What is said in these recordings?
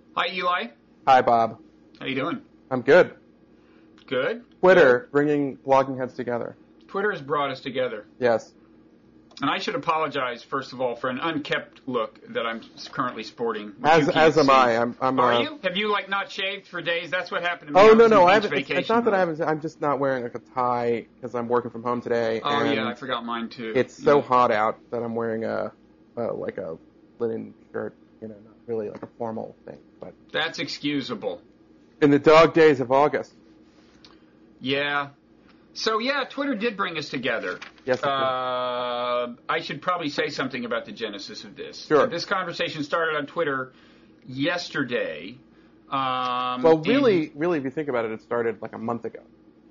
Hi, Eli. Hi, Bob. How you doing? I'm good. Good. Twitter, bringing blogging heads together. Twitter has brought us together. Yes. And I should apologize, first of all, for an unkept look that I'm currently sporting. As am I. Are you? Have you, not shaved for days? That's what happened to me. Oh, no. I It's not that I haven't. I'm just not wearing, a tie because I'm working from home today. Oh, and yeah, I forgot mine, too. It's so hot out that I'm wearing a linen shirt, not really like a formal thing. But that's excusable. In the dog days of August. Yeah. So, Twitter did bring us together. Yes, it did. I should probably say something about the genesis of this. Sure. This conversation started on Twitter yesterday. Really, if you think about it, it started like a month ago.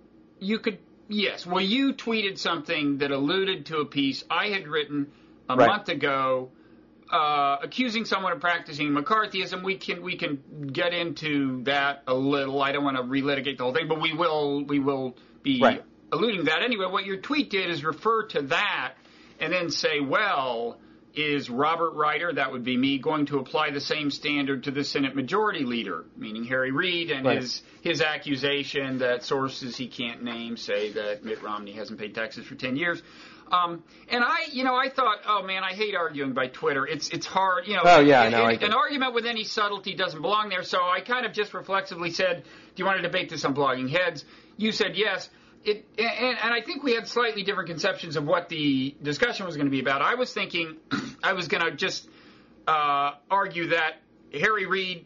Yes. Well, you tweeted something that alluded to a piece I had written a Right. month ago, accusing someone of practicing McCarthyism. We can get into that a little. I don't want to relitigate the whole thing, but we will be Right. alluding to that anyway. What your tweet did is refer to that and then say, well, is Robert Reiter, that would be me, going to apply the same standard to the Senate Majority Leader, meaning Harry Reid, and Right. his accusation that sources he can't name say that Mitt Romney hasn't paid taxes for 10 years. And I thought, oh man, I hate arguing by Twitter. It's hard, Oh yeah, I know. An argument with any subtlety doesn't belong there. So I kind of just reflexively said, do you want to debate this on Blogging Heads? You said yes. And I think we had slightly different conceptions of what the discussion was going to be about. I was thinking I was going to just argue that Harry Reid,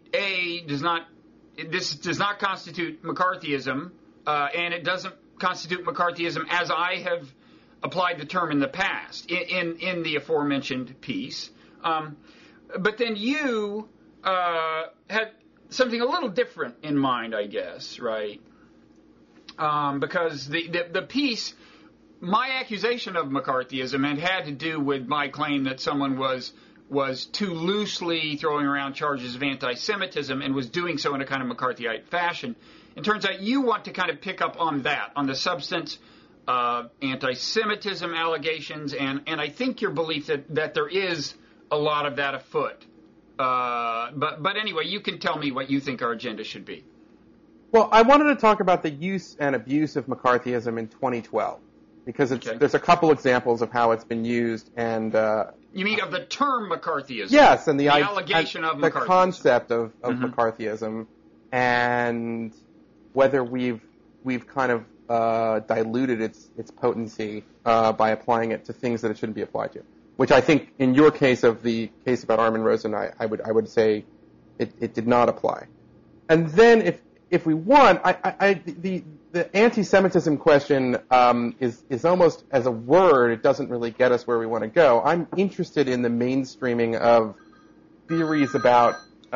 this does not constitute McCarthyism, and it doesn't constitute McCarthyism as I have applied the term in the past in the aforementioned piece. But then you had something a little different in mind, I guess, right? Because the piece, my accusation of McCarthyism had to do with my claim that someone was too loosely throwing around charges of anti-Semitism and was doing so in a kind of McCarthyite fashion. It turns out you want to kind of pick up on that, on the substance of anti-Semitism allegations, and I think your belief that there is a lot of that afoot. But anyway, you can tell me what you think our agenda should be. Well, I wanted to talk about the use and abuse of McCarthyism in 2012 because there's a couple examples of how it's been used and. You mean of the term McCarthyism? Yes, and the allegation of the McCarthyism. concept of McCarthyism, and whether we've kind of diluted its potency by applying it to things that it shouldn't be applied to. Which I think, in your case of the case about Armin Rosen, I would say it did not apply. And then if we want, the anti-Semitism question is almost, as a word, it doesn't really get us where we want to go. I'm interested in the mainstreaming of theories about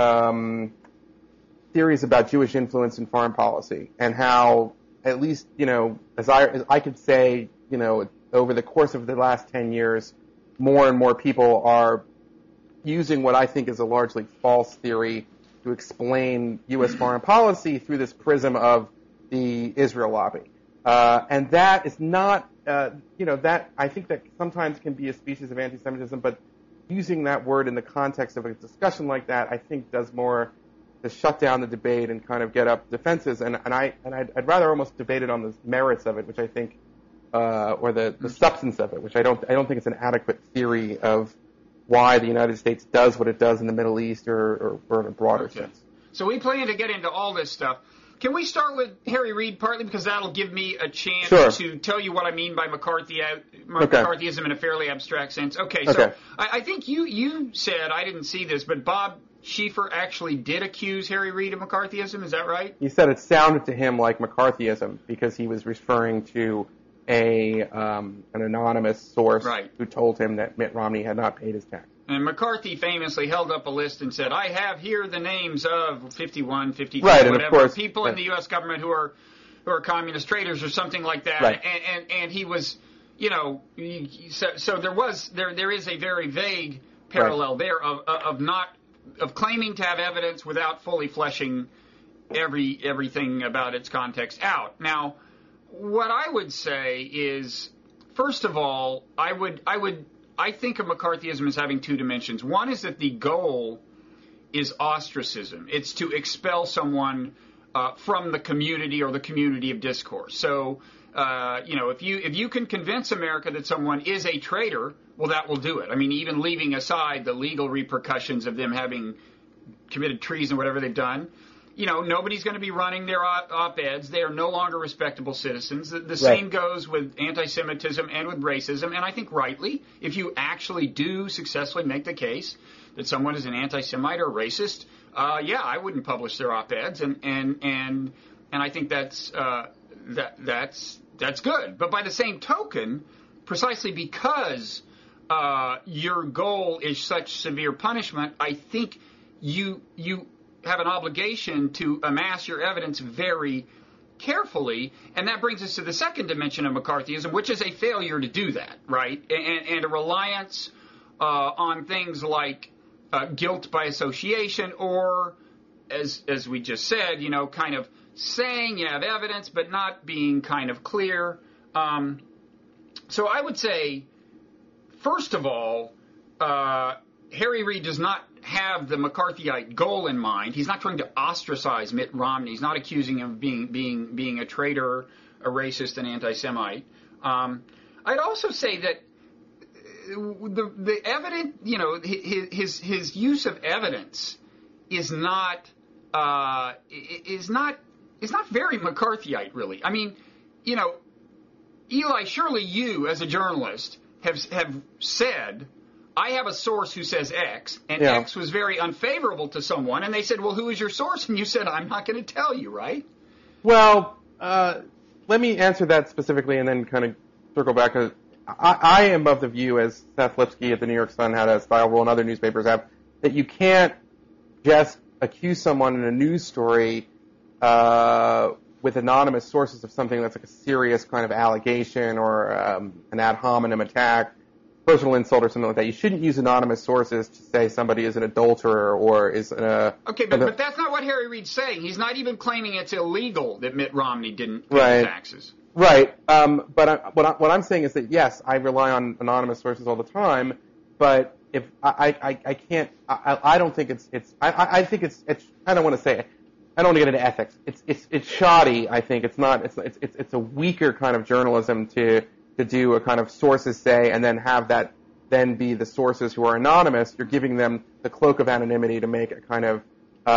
Jewish influence in foreign policy and how, at least, as I could say, over the course of the last 10 years, more and more people are using what I think is a largely false theory to explain U.S. foreign policy through this prism of the Israel lobby. And that is not, that I think that sometimes can be a species of anti-Semitism, but using that word in the context of a discussion like that, I think does more to shut down the debate and kind of get up defenses. And I'd rather almost debate it on the merits of it, which I think, or the substance of it, which I don't think it's an adequate theory of why the United States does what it does in the Middle East or in a broader sense. So we plan to get into all this stuff. Can we start with Harry Reid, partly because that'll give me a chance to tell you what I mean by McCarthyism in a fairly abstract sense? Okay. So I think you said, I didn't see this, but Bob Schieffer actually did accuse Harry Reid of McCarthyism. Is that right? He said it sounded to him like McCarthyism because he was referring to an anonymous source who told him that Mitt Romney had not paid his tax. And McCarthy famously held up a list and said, I have here the names of 51, 52, whatever, people in the U.S. government who are communist traitors or something like that. Right. And he was, so there is a very vague parallel there of claiming to have evidence without fully fleshing everything about its context out. Now, what I would say is, first of all, I think of McCarthyism as having two dimensions. One is that the goal is ostracism. It's to expel someone from the community or the community of discourse. So, if you can convince America that someone is a traitor, well, that will do it. I mean, even leaving aside the legal repercussions of them having committed treason, whatever they've done, nobody's going to be running their op-eds. They are no longer respectable citizens. The same goes with anti-Semitism and with racism. And I think rightly, if you actually do successfully make the case that someone is an anti-Semite or racist, I wouldn't publish their op-eds. And I think that's good. But by the same token, precisely because your goal is such severe punishment, I think you have an obligation to amass your evidence very carefully, and that brings us to the second dimension of McCarthyism, which is a failure to do that, right? And a reliance on things like guilt by association, or as we just said, kind of saying you have evidence but not being kind of clear. So I would say, first of all, Harry Reid does not have the McCarthyite goal in mind. He's not trying to ostracize Mitt Romney. He's not accusing him of being a traitor, a racist, an anti-Semite. I'd also say that the evidence, his use of evidence is not very McCarthyite, really. I mean, Eli, surely you as a journalist have said, I have a source who says X, and X was very unfavorable to someone, and they said, well, who is your source? And you said, I'm not going to tell you, right? Well, let me answer that specifically and then kind of circle back. I am of the view, as Seth Lipsky at the New York Sun had a style rule and other newspapers have, that you can't just accuse someone in a news story with anonymous sources of something that's like a serious kind of allegation or an ad hominem attack, personal insult or something like that. You shouldn't use anonymous sources to say somebody is an adulterer or is Okay, but that's not what Harry Reid's saying. He's not even claiming it's illegal that Mitt Romney didn't pay taxes. Right. But what I'm saying is that, yes, I rely on anonymous sources all the time, but if I can't, I don't think I think it's, I don't want to say it. I don't want to get into ethics. It's shoddy. I think it's a weaker kind of journalism to do a kind of sources say and then have that then be the sources who are anonymous. You're giving them the cloak of anonymity to make a kind of,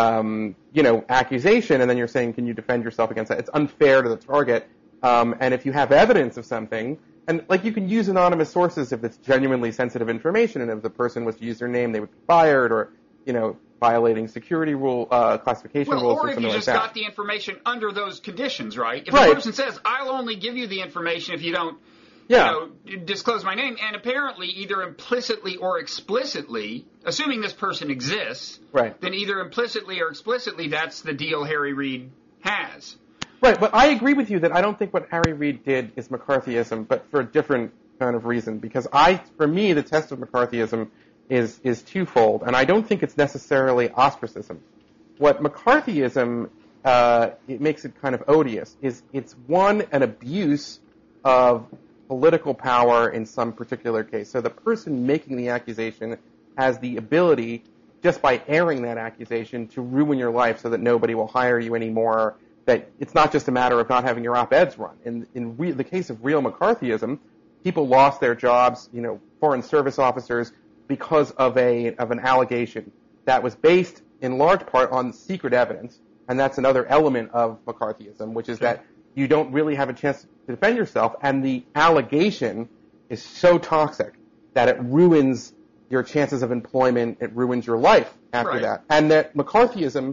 accusation, and then you're saying, can you defend yourself against that? It's unfair to the target. And if you have evidence of something, and like you can use anonymous sources if it's genuinely sensitive information, and if the person was to use their name, they would be fired, or, violating security rule, classification rules, or something like that. Or if you just got the information under those conditions, right? If a person says, I'll only give you the information if you don't, disclose my name, and apparently either implicitly or explicitly, assuming this person exists, then either implicitly or explicitly, that's the deal Harry Reid has. Right, but I agree with you that I don't think what Harry Reid did is McCarthyism, but for a different kind of reason. Because for me, the test of McCarthyism is twofold, and I don't think it's necessarily ostracism. What McCarthyism, it makes it kind of odious, is it's one, an abuse of political power in some particular case. So the person making the accusation has the ability, just by airing that accusation, to ruin your life so that nobody will hire you anymore. That it's not just a matter of not having your op-eds run. In the case of real McCarthyism, people lost their jobs, foreign service officers, because of an allegation that was based in large part on secret evidence, and that's another element of McCarthyism, which is that you don't really have a chance to defend yourself, and the allegation is so toxic that it ruins your chances of employment, it ruins your life after that. And that McCarthyism,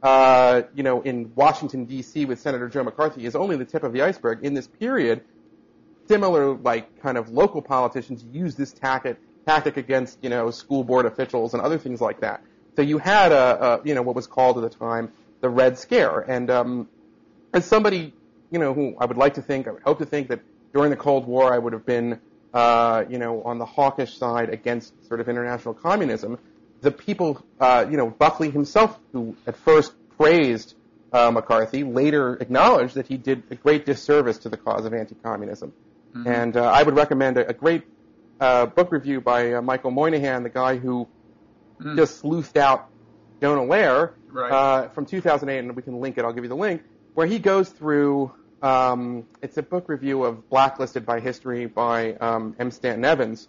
in Washington, D.C. with Senator Joe McCarthy is only the tip of the iceberg. In this period, similar, kind of local politicians use this tactic against, school board officials and other things like that. So you had what was called at the time the Red Scare. And as somebody, who I would hope to think that during the Cold War I would have been, on the hawkish side against sort of international communism, the people, Buckley himself, who at first praised McCarthy, later acknowledged that he did a great disservice to the cause of anti-communism. Mm-hmm. And I would recommend a great book review by Michael Moynihan, the guy who just sleuthed out Jonah Lehrer Right. from 2008, and we can link it. I'll give you the link, where he goes through. It's a book review of Blacklisted by History by M. Stanton Evans,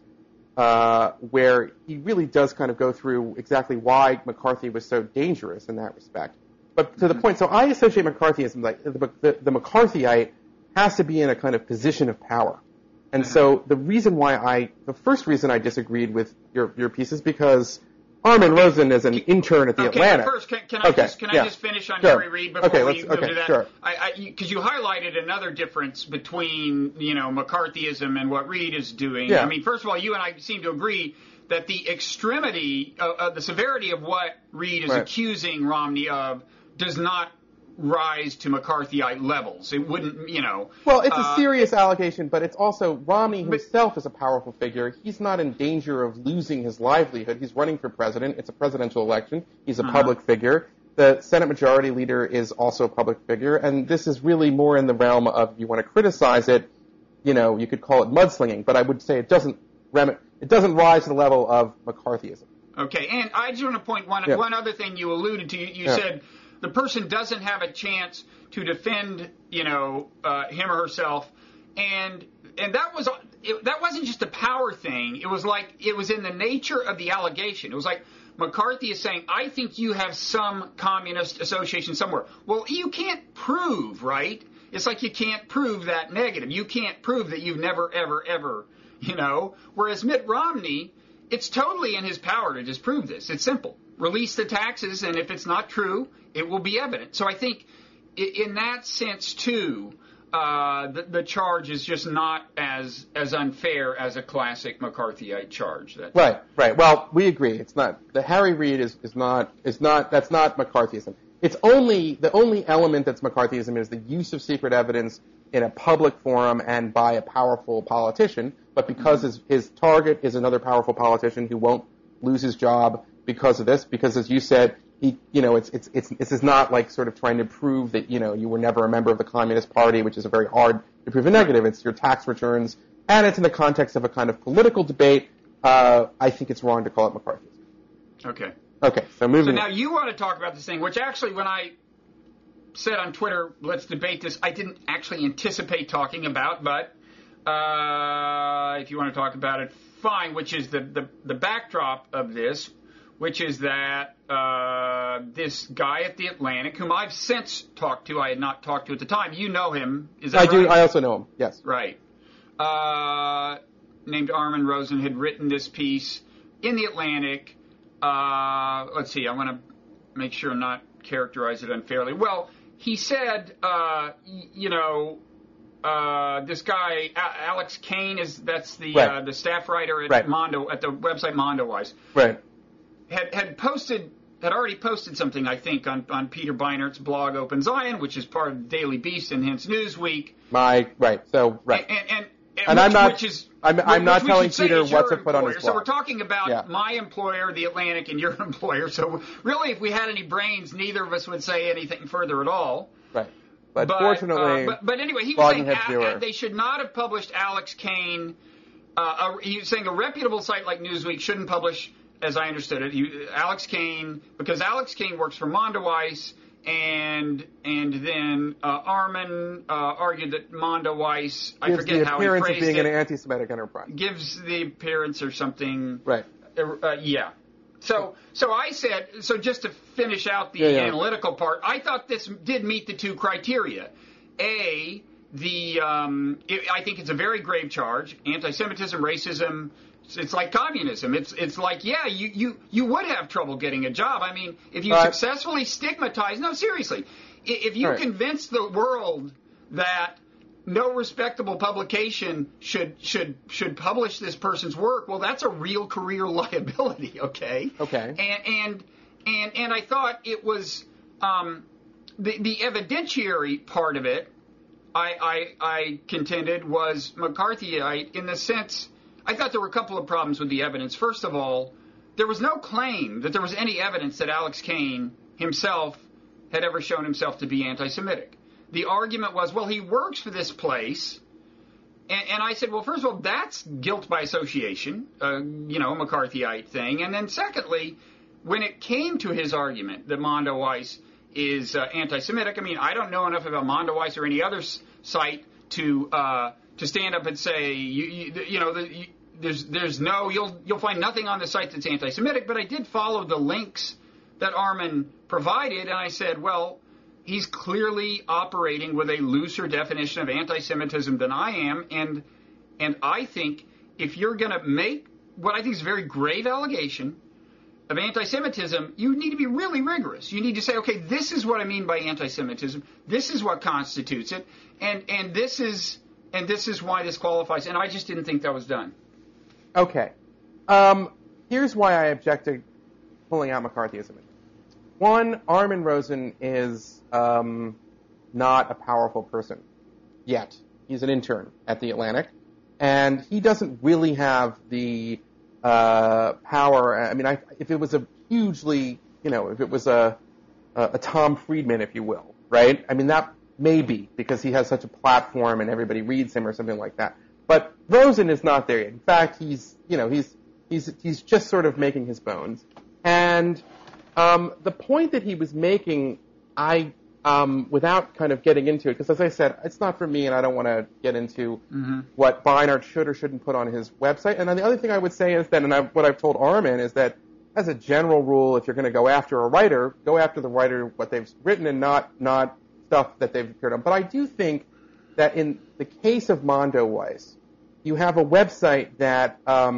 where he really does kind of go through exactly why McCarthy was so dangerous in that respect. But to the point, so I associate McCarthyism, like the McCarthyite has to be in a kind of position of power. And so the first reason I disagreed with your piece is because Armin Rosen is an intern at the Atlantic. First, can I just finish on Harry Reid before we move to that? Sure. Because you highlighted another difference between, McCarthyism and what Reid is doing. Yeah. I mean, first of all, you and I seem to agree that the extremity, the severity of what Reid is accusing Romney of does not rise to McCarthyite levels. It wouldn't, Well, it's a serious allegation, but it's also Romney himself is a powerful figure. He's not in danger of losing his livelihood. He's running for president. It's a presidential election. He's a public figure. The Senate Majority Leader is also a public figure, and this is really more in the realm of, if you want to criticize it, you could call it mudslinging, but I would say it doesn't rise to the level of McCarthyism. Okay, and I just want to point one other thing you alluded to. You said the person doesn't have a chance to defend, him or herself, and that wasn't just a power thing. It was like it was in the nature of the allegation. It was like McCarthy is saying, "I think you have some communist association somewhere." Well, you can't prove, right? It's like you can't prove that negative. You can't prove that you've never, ever, ever, Whereas Mitt Romney, it's totally in his power to disprove this. It's simple. Release the taxes, and if it's not true, it will be evident. So I think in that sense, too, the charge is just not as unfair as a classic McCarthyite charge. Right. Well, we agree. It's not. The Harry Reid that's not McCarthyism. It's the only element that's McCarthyism is the use of secret evidence in a public forum and by a powerful politician, but because his target is another powerful politician who won't lose his job because of this, because as you said, this is not like sort of trying to prove that, you were never a member of the Communist Party, which is a very hard to prove a negative. It's your tax returns, and it's in the context of a kind of political debate. I think it's wrong to call it McCarthyism. Okay, so moving on. So now you want to talk about this thing, which actually when I said on Twitter, let's debate this, I didn't actually anticipate talking about, but if you want to talk about it, fine, which is the backdrop of this, which is that this guy at the Atlantic, whom I've since talked to, I had not talked to at the time, you know him, is that right? I do, I also know him, yes. Right. Named Armin Rosen had written this piece in the Atlantic. Let's see, I want to make sure I'm not characterize it unfairly. Well, he said, this guy, Alex Kane, that's the staff writer at Mondo, at the website MondoWise. Right. Had already posted something, I think, on Peter Beinert's blog Open Zion, which is part of Daily Beast and hence Newsweek. And I'm not telling Peter what to put on his blog. So we're talking about my employer, the Atlantic, and your employer. So really, if we had any brains, neither of us would say anything further at all. Right. But fortunately, but anyway, he was saying they should not have published Alex Kane. He was saying a reputable site like Newsweek shouldn't publish, as I understood it, Alex Kane, because Alex Kane works for Mondoweiss, and then Armin argued that Mondoweiss, I forget how he phrased it, gives the appearance of being an anti-Semitic enterprise. Gives the appearance or something. Right. So I said, so just to finish out the analytical part, I thought this did meet the two criteria. I think it's a very grave charge. Anti-Semitism, racism, it's like communism. It's like, you would have trouble getting a job. I mean, if you successfully stigmatize, no, seriously, if you convince the world that no respectable publication should publish this person's work, well, that's a real career liability, okay? Okay. And I thought it was the evidentiary part of it, I contended, was McCarthyite in the sense, I thought there were a couple of problems with the evidence. First of all, there was no claim that there was any evidence that Alex Kane himself had ever shown himself to be anti-Semitic. The argument was, well, he works for this place. And I said, well, first of all, that's guilt by association, McCarthyite thing. And then secondly, when it came to his argument that Mondo Weiss is anti-Semitic, I mean, I don't know enough about Mondo Weiss or any other site to stand up and say, you'll find nothing on the site that's anti-Semitic, but I did follow the links that Armin provided, and I said, well, he's clearly operating with a looser definition of anti-Semitism than I am, and I think if you're going to make what I think is a very grave allegation of anti-Semitism, you need to be really rigorous. You need to say, okay, this is what I mean by anti-Semitism. This is what constitutes it, and this is why this qualifies. And I just didn't think that was done. Okay. Here's why I object to pulling out McCarthyism. One, Armin Rosen is not a powerful person yet. He's an intern at the Atlantic, and he doesn't really have the power. I mean, if it was a hugely, if it was a Tom Friedman, if you will, right? I mean, that may be because he has such a platform and everybody reads him or something like that. But Rosen is not there yet. In fact, he's just sort of making his bones. And the point that he was making, without kind of getting into it, because as I said, it's not for me, and I don't want to get into what Beinart should or shouldn't put on his website. And then the other thing I would say is that, what I've told Armin is that, as a general rule, if you're going to go after a writer, go after the writer, what they've written, and not stuff that they've appeared on. But I do think that in the case of Mondo Weiss, you have a website that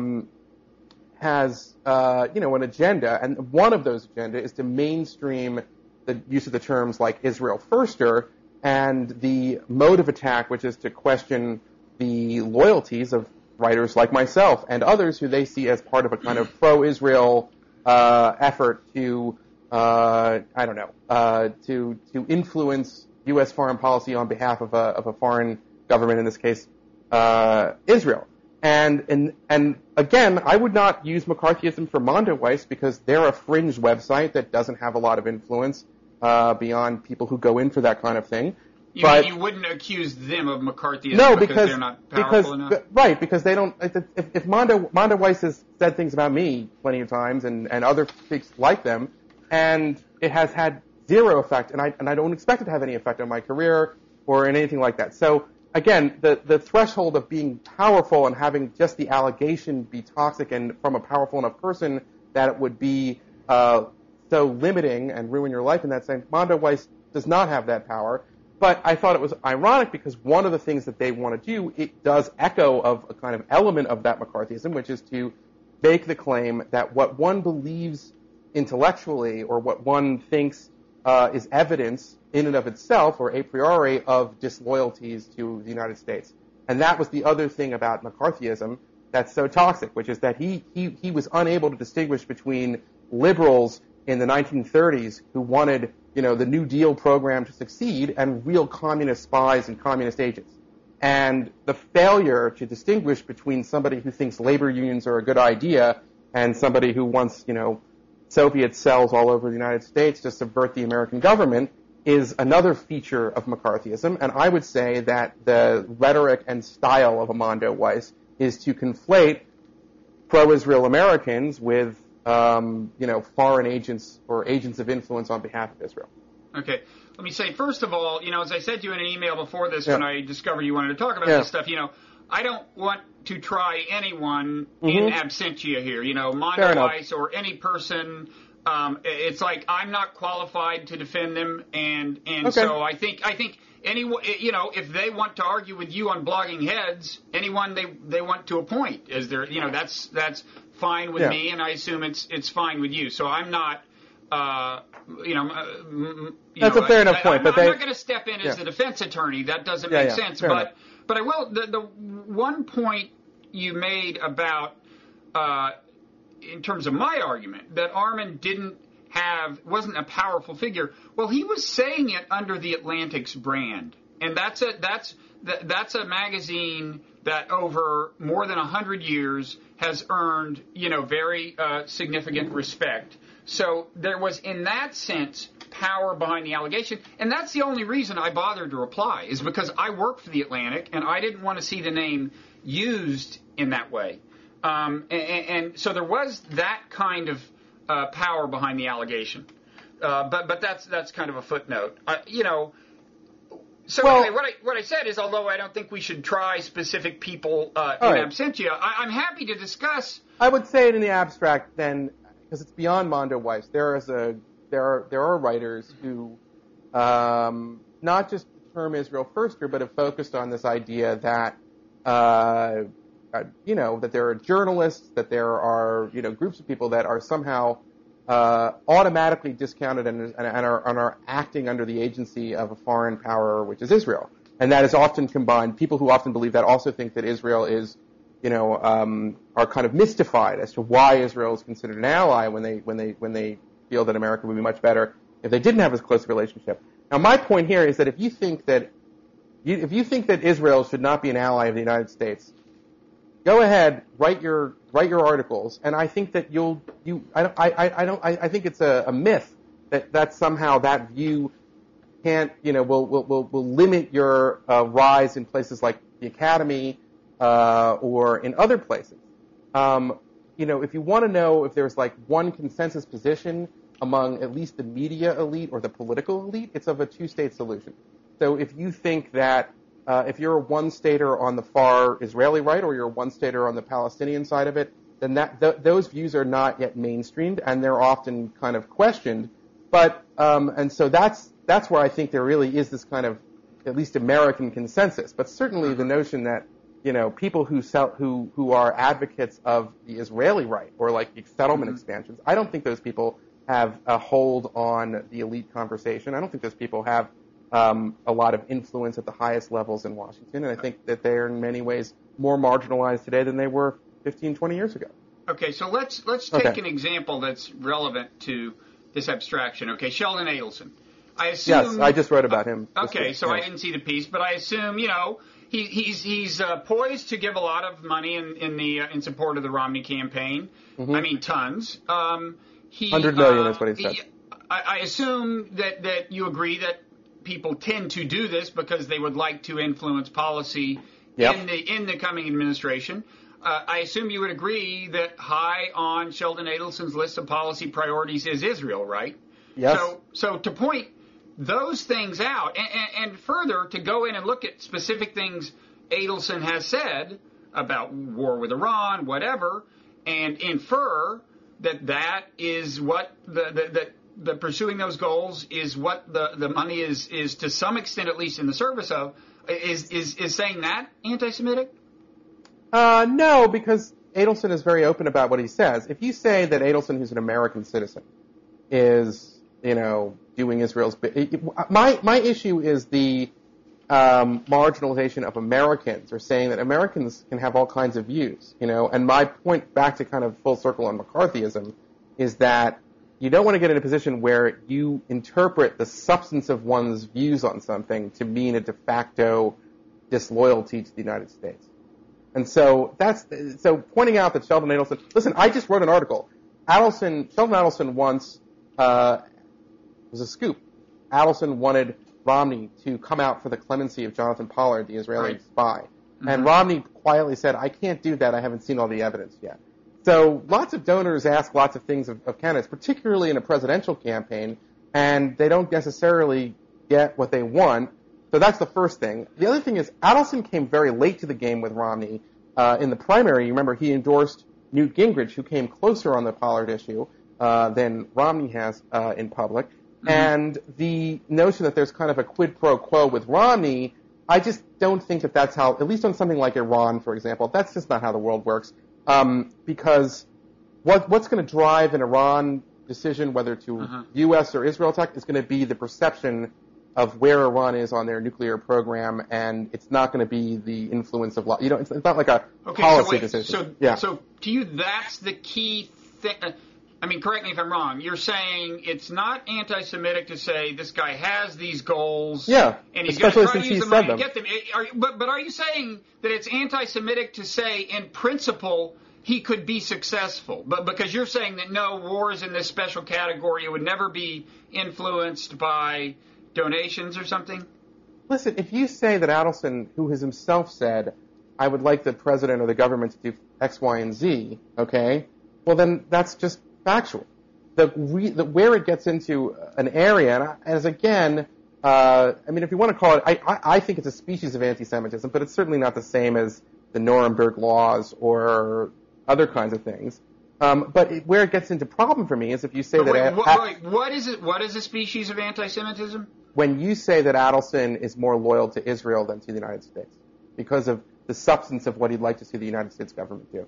has an agenda, and one of those agenda is to mainstream the use of the terms like Israel Firster and the mode of attack, which is to question the loyalties of writers like myself and others who they see as part of a kind of pro-Israel effort to to influence U.S. foreign policy on behalf of a foreign government, in this case, Israel. And again, I would not use McCarthyism for Mondo Weiss because they're a fringe website that doesn't have a lot of influence beyond people who go in for that kind of thing. You wouldn't accuse them of McCarthyism because they're not powerful enough? Right, because they don't. If Mondo Weiss has said things about me plenty of times and other folks like them, and it has had zero effect, and I don't expect it to have any effect on my career or in anything like that. So again, the threshold of being powerful and having just the allegation be toxic and from a powerful enough person that it would be so limiting and ruin your life in that sense, Mondo Weiss does not have that power. But I thought it was ironic because one of the things that they want to do, it does echo of a kind of element of that McCarthyism, which is to make the claim that what one believes intellectually or what one thinks is evidence in and of itself or a priori of disloyalties to the United States. And that was the other thing about McCarthyism that's so toxic, which is that he was unable to distinguish between liberals in the 1930s who wanted, the New Deal program to succeed and real communist spies and communist agents. And the failure to distinguish between somebody who thinks labor unions are a good idea and somebody who wants, Soviet cells all over the United States to subvert the American government is another feature of McCarthyism. And I would say that the rhetoric and style of Mondo Weiss is to conflate pro-Israel Americans with foreign agents or agents of influence on behalf of Israel. Okay. Let me say, first of all, as I said to you in an email before this when I discovered you wanted to talk about this stuff, I don't want to try anyone in absentia here. Mondo Weiss or any person, it's like I'm not qualified to defend them, and so I think anyone, if they want to argue with you on Blogging Heads, anyone they want to appoint is there, that's fine with me, and I assume it's fine with you. So I'm not, that's a fair enough point. I'm not going to step in as the defense attorney. That doesn't make sense. But I will. The one point you made about, in terms of my argument, that Armin wasn't a powerful figure. Well, he was saying it under the Atlantic's brand, and that's a magazine that over more than 100 years has earned, very significant respect. So there was, in that sense, power behind the allegation, and that's the only reason I bothered to reply, is because I work for the Atlantic, and I didn't want to see the name used in that way. And so there was that kind of power behind the allegation. But that's kind of a footnote. So anyway, what I said is, although I don't think we should try specific people in absentia, I'm happy to discuss. I would say it in the abstract, then, because it's beyond Mondo Weiss. There are writers who not just the term Israel firster, but have focused on this idea that that there are journalists, that there are groups of people that are somehow automatically discounted and are acting under the agency of a foreign power, which is Israel. And that is often combined. People who often believe that also think that Israel is, are kind of mystified as to why Israel is considered an ally when they feel that America would be much better if they didn't have as close a relationship. Now, my point here is that if you think that Israel should not be an ally of the United States, go ahead, write your articles, and I think that I think it's a myth that somehow that view can't will limit your rise in places like the Academy or in other places. If you want to know if there's like one consensus position among at least the media elite or the political elite, it's of a two-state solution. So if you think that if you're a one-stater on the far Israeli right or you're a one-stater on the Palestinian side of it, then those views are not yet mainstreamed and they're often kind of questioned. But and so that's where I think there really is this kind of at least American consensus. But certainly the notion that people who are advocates of the Israeli right or like the settlement expansions, I don't think those people have a hold on the elite conversation. I don't think those people have a lot of influence at the highest levels in Washington, and I think that they're in many ways more marginalized today than they were 15, 20 years ago. Okay, so let's take an example that's relevant to this abstraction. Okay, Sheldon Adelson. I assume. Yes, I just wrote about him. Okay, so I didn't see the piece, but I assume he's poised to give a lot of money in support of the Romney campaign. Mm-hmm. I mean, tons. 100 million is what he said. I assume that you agree that people tend to do this because they would like to influence policy in the coming administration. I assume you would agree that high on Sheldon Adelson's list of policy priorities is Israel, right? Yes. So to point those things out, and further to go in and look at specific things Adelson has said about war with Iran, whatever, and infer that is what the pursuing those goals is what the money is to some extent, at least in the service of, is saying that anti-Semitic? No, because Adelson is very open about what he says. If you say that Adelson, who's an American citizen, is, doing Israel's... My issue is the marginalization of Americans, or saying that Americans can have all kinds of views, and my point back to kind of full circle on McCarthyism is that you don't want to get in a position where you interpret the substance of one's views on something to mean a de facto disloyalty to the United States. And so pointing out that Sheldon Adelson, listen, I just wrote an article. Sheldon Adelson once, was a scoop. Adelson wanted Romney to come out for the clemency of Jonathan Pollard, the Israeli spy. Mm-hmm. And Romney quietly said, I can't do that. I haven't seen all the evidence yet. So lots of donors ask lots of things of candidates, particularly in a presidential campaign, and they don't necessarily get what they want. So that's the first thing. The other thing is Adelson came very late to the game with Romney. In the primary, you remember, he endorsed Newt Gingrich, who came closer on the Pollard issue than Romney has in public. Mm-hmm. And the notion that there's kind of a quid pro quo with Romney, I just don't think that that's how, at least on something like Iran, for example, that's just not how the world works. Because what's going to drive an Iran decision, whether to U.S. or Israel attack, is going to be the perception of where Iran is on their nuclear program, and it's not going to be the influence of, it's not like a policy decision. So to you, that's the key thing. I mean, correct me if I'm wrong. You're saying it's not anti-Semitic to say this guy has these goals, and he's going to try to use the money to get them. But are you saying that it's anti-Semitic to say, in principle, he could be successful? But because you're saying that no, war is in this special category, it would never be influenced by donations or something? Listen, if you say that Adelson, who has himself said, I would like the president or the government to do X, Y, and Z, okay, well then that's just factual. where it gets into an area, and as again, I mean, if you want to call it, I think it's a species of anti-Semitism, but it's certainly not the same as the Nuremberg laws or other kinds of things. But where it gets into problem for me is if you say what is it? What is a species of anti-Semitism? When you say that Adelson is more loyal to Israel than to the United States because of the substance of what he'd like to see the United States government do.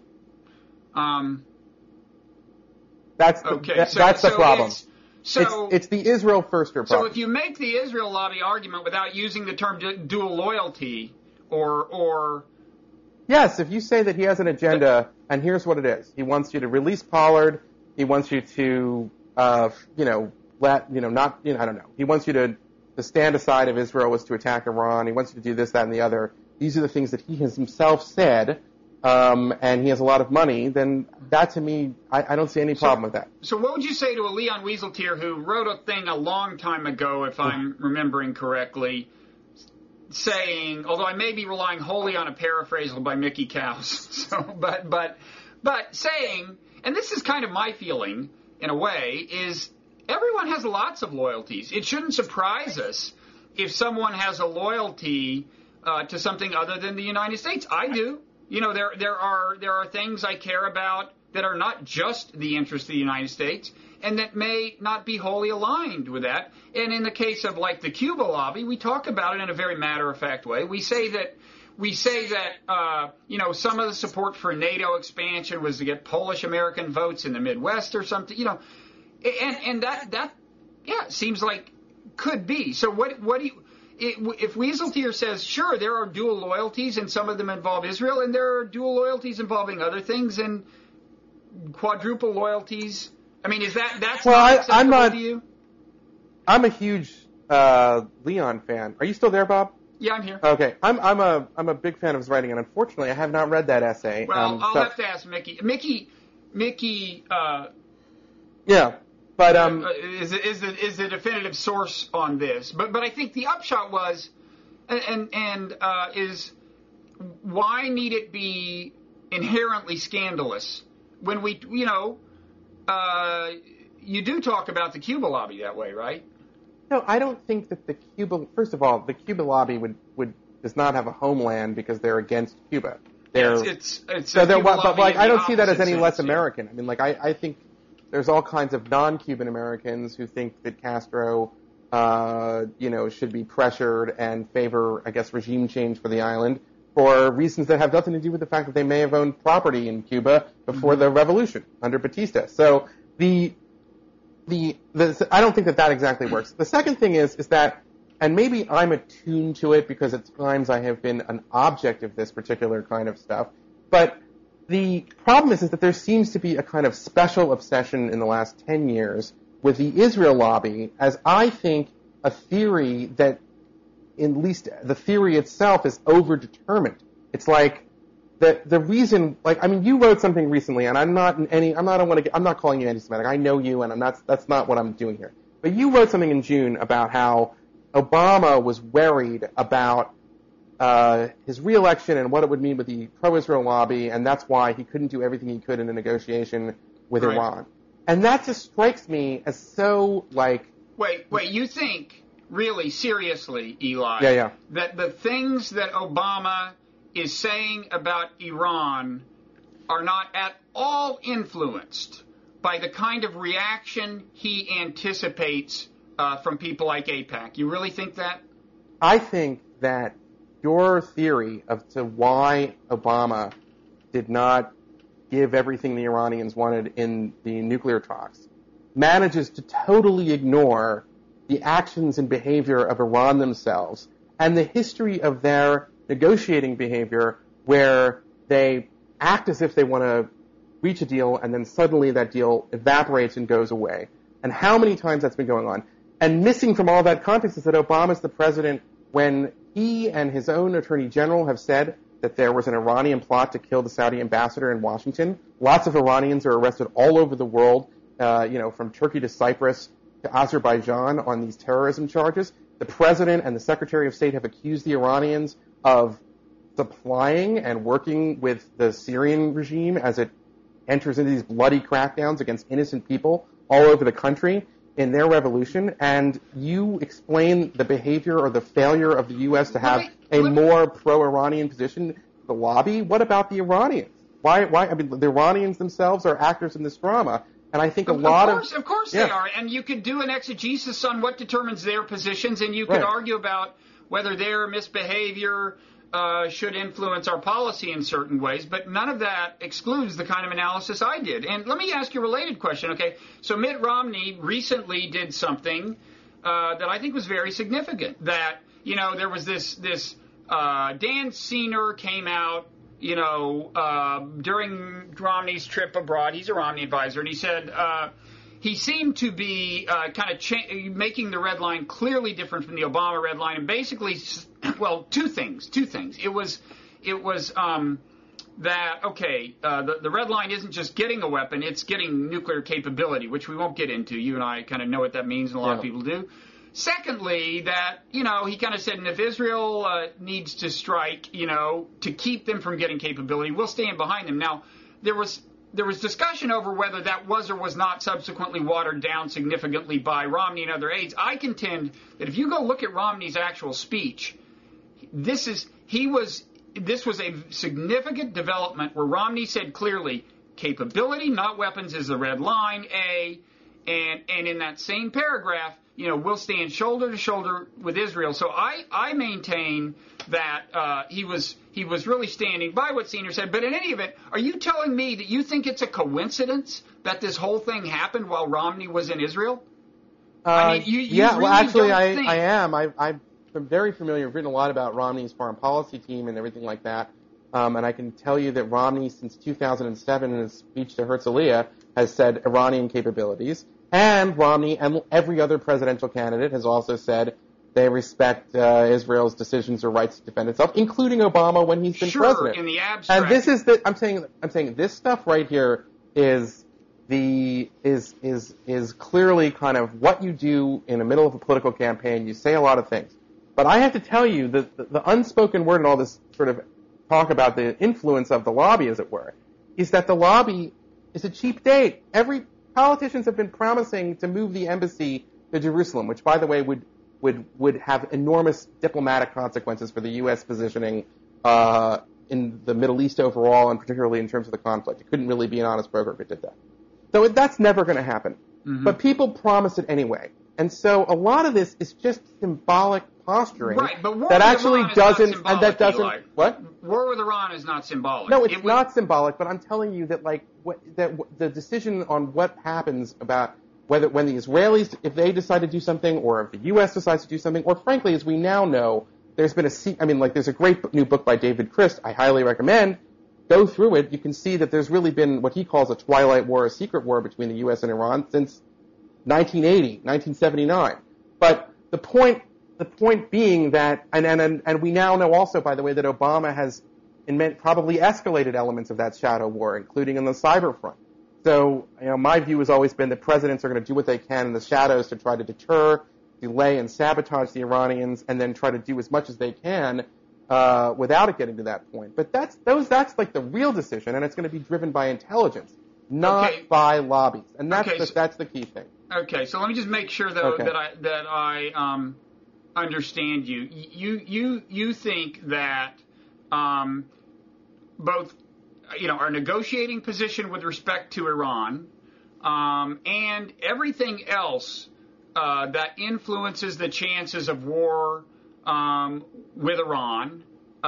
That's the problem. It's the Israel firster problem. So if you make the Israel lobby argument without using the term dual loyalty or yes, if you say that he has an agenda, and here's what it is. He wants you to release Pollard. He wants you to, I don't know. He wants you to stand aside if Israel was to attack Iran. He wants you to do this, that, and the other. These are the things that he has himself said, and he has a lot of money. Then that, to me, I don't see any problem with that. So what would you say to a Leon Wieseltier who wrote a thing a long time ago, if I'm remembering correctly, saying, although I may be relying wholly on a paraphrasal by Mickey Kaus, but saying, and this is kind of my feeling in a way, is everyone has lots of loyalties. It shouldn't surprise us if someone has a loyalty to something other than the United States. I do. You know, there are things I care about that are not just the interest of the United States, and that may not be wholly aligned with that. And in the case of like the Cuba lobby, we talk about it in a very matter-of-fact way. We say that some of the support for NATO expansion was to get Polish American votes in the Midwest or something. You know, and that seems like could be. So what do you? If Wieseltier says, sure, there are dual loyalties and some of them involve Israel, and there are dual loyalties involving other things and quadruple loyalties. I mean, that's not acceptable to you? I'm a huge Leon fan. Are you still there, Bob? Yeah, I'm here. Okay, I'm a big fan of his writing, and unfortunately, I have not read that essay. Well, I'll have to ask Mickey. Mickey. Yeah, but is the definitive source on this? But I think the upshot was, is why need it be inherently scandalous when we you do talk about the Cuba lobby that way, right? No, I don't think that first of all, the Cuba lobby does not have a homeland because they're against Cuba. I don't see that as any less American. I mean, like, I think there's all kinds of non-Cuban Americans who think that Castro, should be pressured and favor, I guess, regime change for the island for reasons that have nothing to do with the fact that they may have owned property in Cuba before the revolution under Batista. So I don't think that exactly works. The second thing is that, and maybe I'm attuned to it because at times I have been an object of this particular kind of stuff, but the problem is that there seems to be a kind of special obsession in the last 10 years with the Israel lobby as, I think, a theory that, at least the theory itself, is overdetermined. It's like the reason, like, I mean, you wrote something recently, and I'm not calling you anti-Semitic. I know you, and that's not what I'm doing here. But you wrote something in June about how Obama was worried about his reelection and what it would mean with the pro-Israel lobby, and that's why he couldn't do everything he could in a negotiation with Iran. And that just strikes me as so, like... Wait, you think, really, seriously, Eli, yeah. that the things that Obama is saying about Iran are not at all influenced by the kind of reaction he anticipates from people like AIPAC? You really think that? I think that your theory of to why Obama did not give everything the Iranians wanted in the nuclear talks manages to totally ignore the actions and behavior of Iran themselves and the history of their negotiating behavior where they act as if they want to reach a deal and then suddenly that deal evaporates and goes away. And how many times that's been going on. And missing from all that context is that Obama's the president when he and his own attorney general have said that there was an Iranian plot to kill the Saudi ambassador in Washington. Lots of Iranians are arrested all over the world, from Turkey to Cyprus to Azerbaijan on these terrorism charges. The president and the secretary of state have accused the Iranians of supplying and working with the Syrian regime as it enters into these bloody crackdowns against innocent people all over the country in their revolution, and you explain the behavior or the failure of the U.S. to have a more pro-Iranian position, the lobby. What about the Iranians? Why? I mean, the Iranians themselves are actors in this drama, and I think of course they are. And you could do an exegesis on what determines their positions, and you could argue about whether their misbehavior should influence our policy in certain ways, but none of that excludes the kind of analysis I did. And let me ask you a related question, okay? So Mitt Romney recently did something that I think was very significant, that, there was this Dan Senor came out, during Romney's trip abroad. He's a Romney advisor, and he said he seemed to be kind of making the red line clearly different from the Obama red line, and basically, well, two things. It was that, the red line isn't just getting a weapon, it's getting nuclear capability, which we won't get into. You and I kind of know what that means, and a lot of people do. Secondly, that, he kind of said, and if Israel needs to strike, to keep them from getting capability, we'll stand behind them. Now, there was discussion over whether that was or was not subsequently watered down significantly by Romney and other aides. I contend that if you go look at Romney's actual speech, this was a significant development where Romney said clearly, capability, not weapons, is the red line, and in that same paragraph, we'll stand shoulder to shoulder with Israel. So I maintain that he was really standing by what Senior said. But in any event, are you telling me that you think it's a coincidence that this whole thing happened while Romney was in Israel? I am. I'm very familiar. I've written a lot about Romney's foreign policy team and everything like that. And I can tell you that Romney, since 2007, in his speech to Herzliya, has said Iranian capabilities. And Romney and every other presidential candidate has also said they respect Israel's decisions or rights to defend itself, including Obama when he's been president. In the abstract. And this is I'm saying this stuff right here is clearly kind of what you do in the middle of a political campaign. You say a lot of things, but I have to tell you that the unspoken word in all this sort of talk about the influence of the lobby, as it were, is that the lobby is a cheap date. Politicians have been promising to move the embassy to Jerusalem, which, by the way, would have enormous diplomatic consequences for the U.S. positioning in the Middle East overall, and particularly in terms of the conflict. It couldn't really be an honest broker if it did that. So that's never going to happen. Mm-hmm. But people promise it anyway. And so a lot of this is just symbolic posturing that actually doesn't, and that doesn't, Eli. What? War with Iran is not symbolic. No, it's not symbolic, but I'm telling you that the decision on what happens about when the Israelis, if they decide to do something, or if the U.S. decides to do something, or frankly, as we now know, there's a great new book by David Christ I highly recommend. Go through it. You can see that there's really been what he calls a twilight war, a secret war between the U.S. and Iran since 1979. But the point being that, and we now know also, by the way, that Obama has probably escalated elements of that shadow war, including on the cyber front. So, my view has always been that presidents are going to do what they can in the shadows to try to deter, delay, and sabotage the Iranians, and then try to do as much as they can without it getting to that point. But that's like the real decision, and it's going to be driven by intelligence, not by lobbies, and that's the key thing. Okay, so let me just make sure though that I understand you. You think that both our negotiating position with respect to Iran and everything else that influences the chances of war with Iran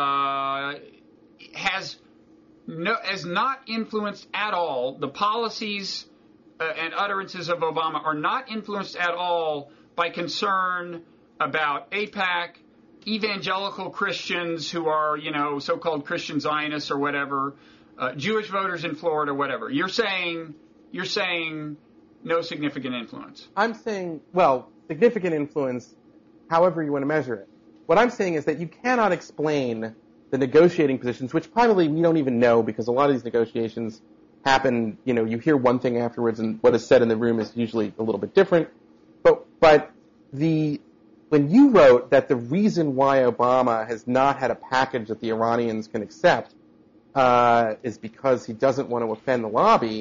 has not influenced at all. The policies and utterances of Obama are not influenced at all by concern about AIPAC, evangelical Christians who are, so-called Christian Zionists or whatever, Jewish voters in Florida, whatever. You're saying no significant influence. I'm saying, significant influence, however you want to measure it. What I'm saying is that you cannot explain the negotiating positions, which probably we don't even know because a lot of these negotiations happen, you hear one thing afterwards and what is said in the room is usually a little bit different. But when you wrote that the reason why Obama has not had a package that the Iranians can accept is because he doesn't want to offend the lobby,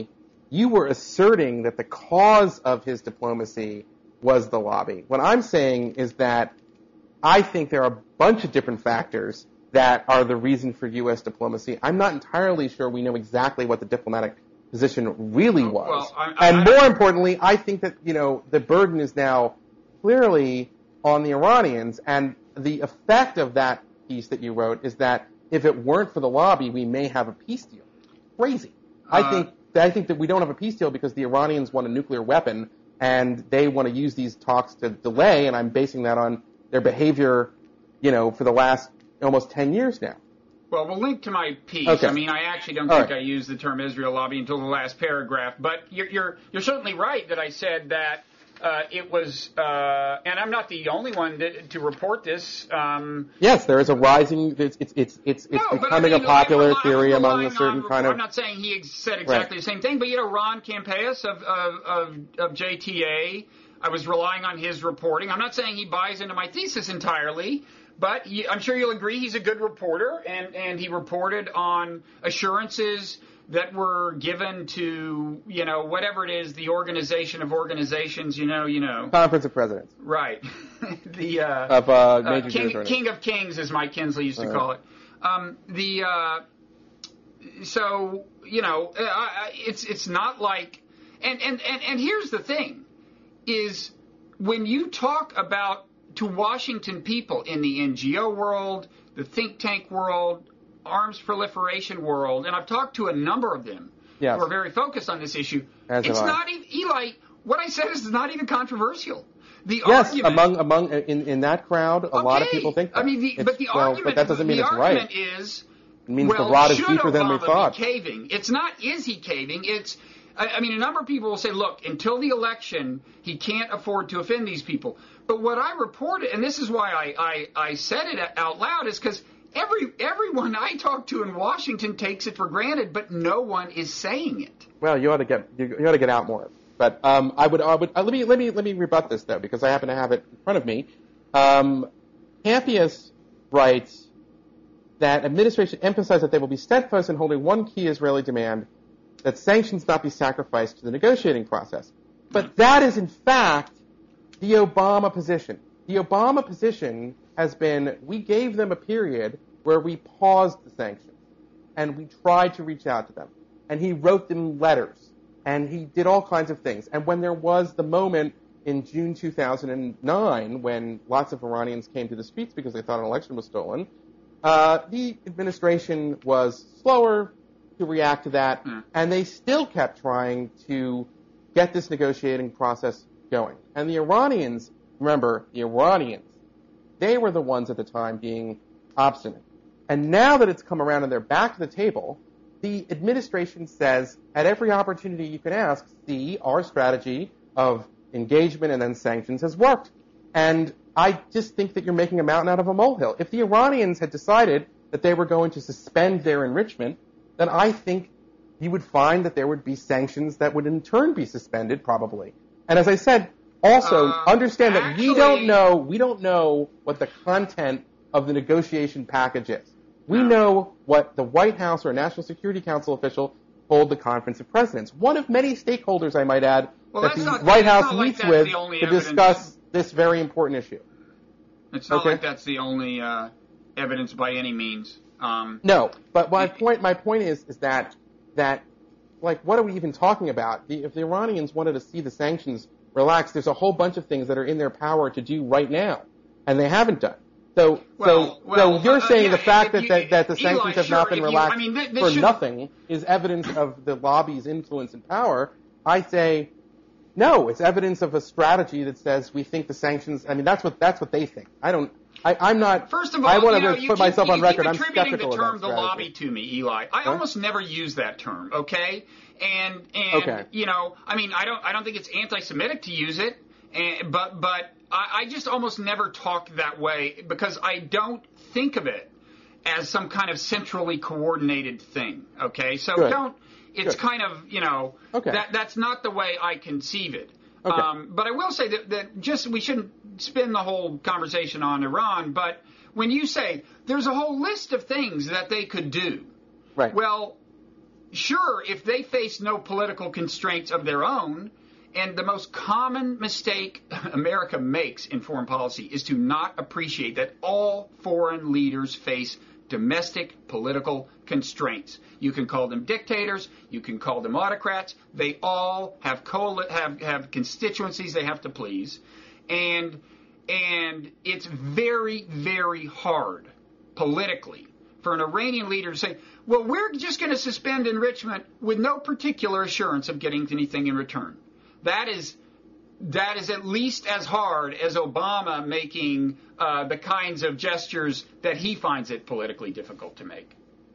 you were asserting that the cause of his diplomacy was the lobby. What I'm saying is that I think there are a bunch of different factors that are the reason for U.S. diplomacy. I'm not entirely sure we know exactly what the diplomatic position really was. And more importantly, I think that, the burden is now clearly on the Iranians, and the effect of that piece that you wrote is that if it weren't for the lobby, we may have a peace deal. Crazy. I think that we don't have a peace deal because the Iranians want a nuclear weapon, and they want to use these talks to delay, and I'm basing that on their behavior, for the last almost 10 years now. Well, we'll link to my piece. Okay. I mean, I actually don't think I used the term Israel lobby until the last paragraph, but you're certainly right that I said that it was, and I'm not the only one to report this. Yes, there is a rising. It's becoming a popular theory among a certain kind of. I'm not saying he said exactly the same thing, but Ron Campeas of JTA, I was relying on his reporting. I'm not saying he buys into my thesis entirely, but I'm sure you'll agree he's a good reporter, and he reported on assurances that were given to, whatever it is, the organization of organizations, Conference of Presidents. Right. The of Major King of Kings, as Mike Kinsley used to call it. So, it's not like, and here's the thing, is when you talk about to Washington people in the NGO world, the think tank world, arms proliferation world, and I've talked to a number of them who are very focused on this issue. It's not even, Eli, what I said is not even controversial. The argument, among in that crowd, a lot of people think that. I mean, but the argument, but that doesn't mean it's right. Is, it means the rod is deeper than we thought. Be caving? It's not, is he caving? It's, I mean, a number of people will say, look, until the election, he can't afford to offend these people. But what I reported, and this is why I said it out loud, is because everyone I talk to in Washington takes it for granted, but no one is saying it. Well, you ought to get out more. But let me rebut this though, because I happen to have it in front of me. Campius writes that administration emphasized that they will be steadfast in holding one key Israeli demand, that sanctions not be sacrificed to the negotiating process. But that is in fact the Obama position. The Obama position has been, we gave them a period where we paused the sanctions, and we tried to reach out to them. And he wrote them letters, and he did all kinds of things. And when there was the moment in June 2009 when lots of Iranians came to the streets because they thought an election was stolen, the administration was slower to react to that, and they still kept trying to get this negotiating process going. And the Iranians, remember, they were the ones at the time being obstinate. And now that it's come around and they're back to the table, the administration says, at every opportunity you can ask, see, our strategy of engagement and then sanctions has worked. And I just think that you're making a mountain out of a molehill. If the Iranians had decided that they were going to suspend their enrichment, then I think you would find that there would be sanctions that would in turn be suspended, probably. And as I said, also understand that we don't know what the content of the negotiation package is. We know what the White House or a National Security Council official told the Conference of Presidents. One of many stakeholders, I might add, that the White House meets with to discuss this very important issue. It's not like that's the only evidence by any means. No, but my point is that like, what are we even talking about? If the Iranians wanted to see the sanctions relaxed, there's a whole bunch of things that are in their power to do right now, and they haven't done. So you're saying the fact that the sanctions have not been relaxed for nothing is evidence of the lobby's influence and power. I say, no, it's evidence of a strategy that says we think the sanctions. I mean, that's what they think. I'm not. First of all, I want to put myself on record. I'm skeptical of that. You keep attributing the term the lobby to me, Eli. I almost never use that term. Okay, and I mean, I don't think it's anti-Semitic to use it, but I just almost never talk that way because I don't think of it as some kind of centrally coordinated thing. Okay, so don't. It's kind of that's not the way I conceive it. Okay. But I will say that just we shouldn't spin the whole conversation on Iran, but when you say there's a whole list of things that they could do, right? Well, sure, if they face no political constraints of their own, and the most common mistake America makes in foreign policy is to not appreciate that all foreign leaders face domestic political constraints. You can call them dictators, you can call them autocrats. They all have have constituencies they have to please, and it's very, very hard politically for an Iranian leader to say, well, we're just going to suspend enrichment with no particular assurance of getting anything in return. That is at least as hard as Obama making the kinds of gestures that he finds it politically difficult to make.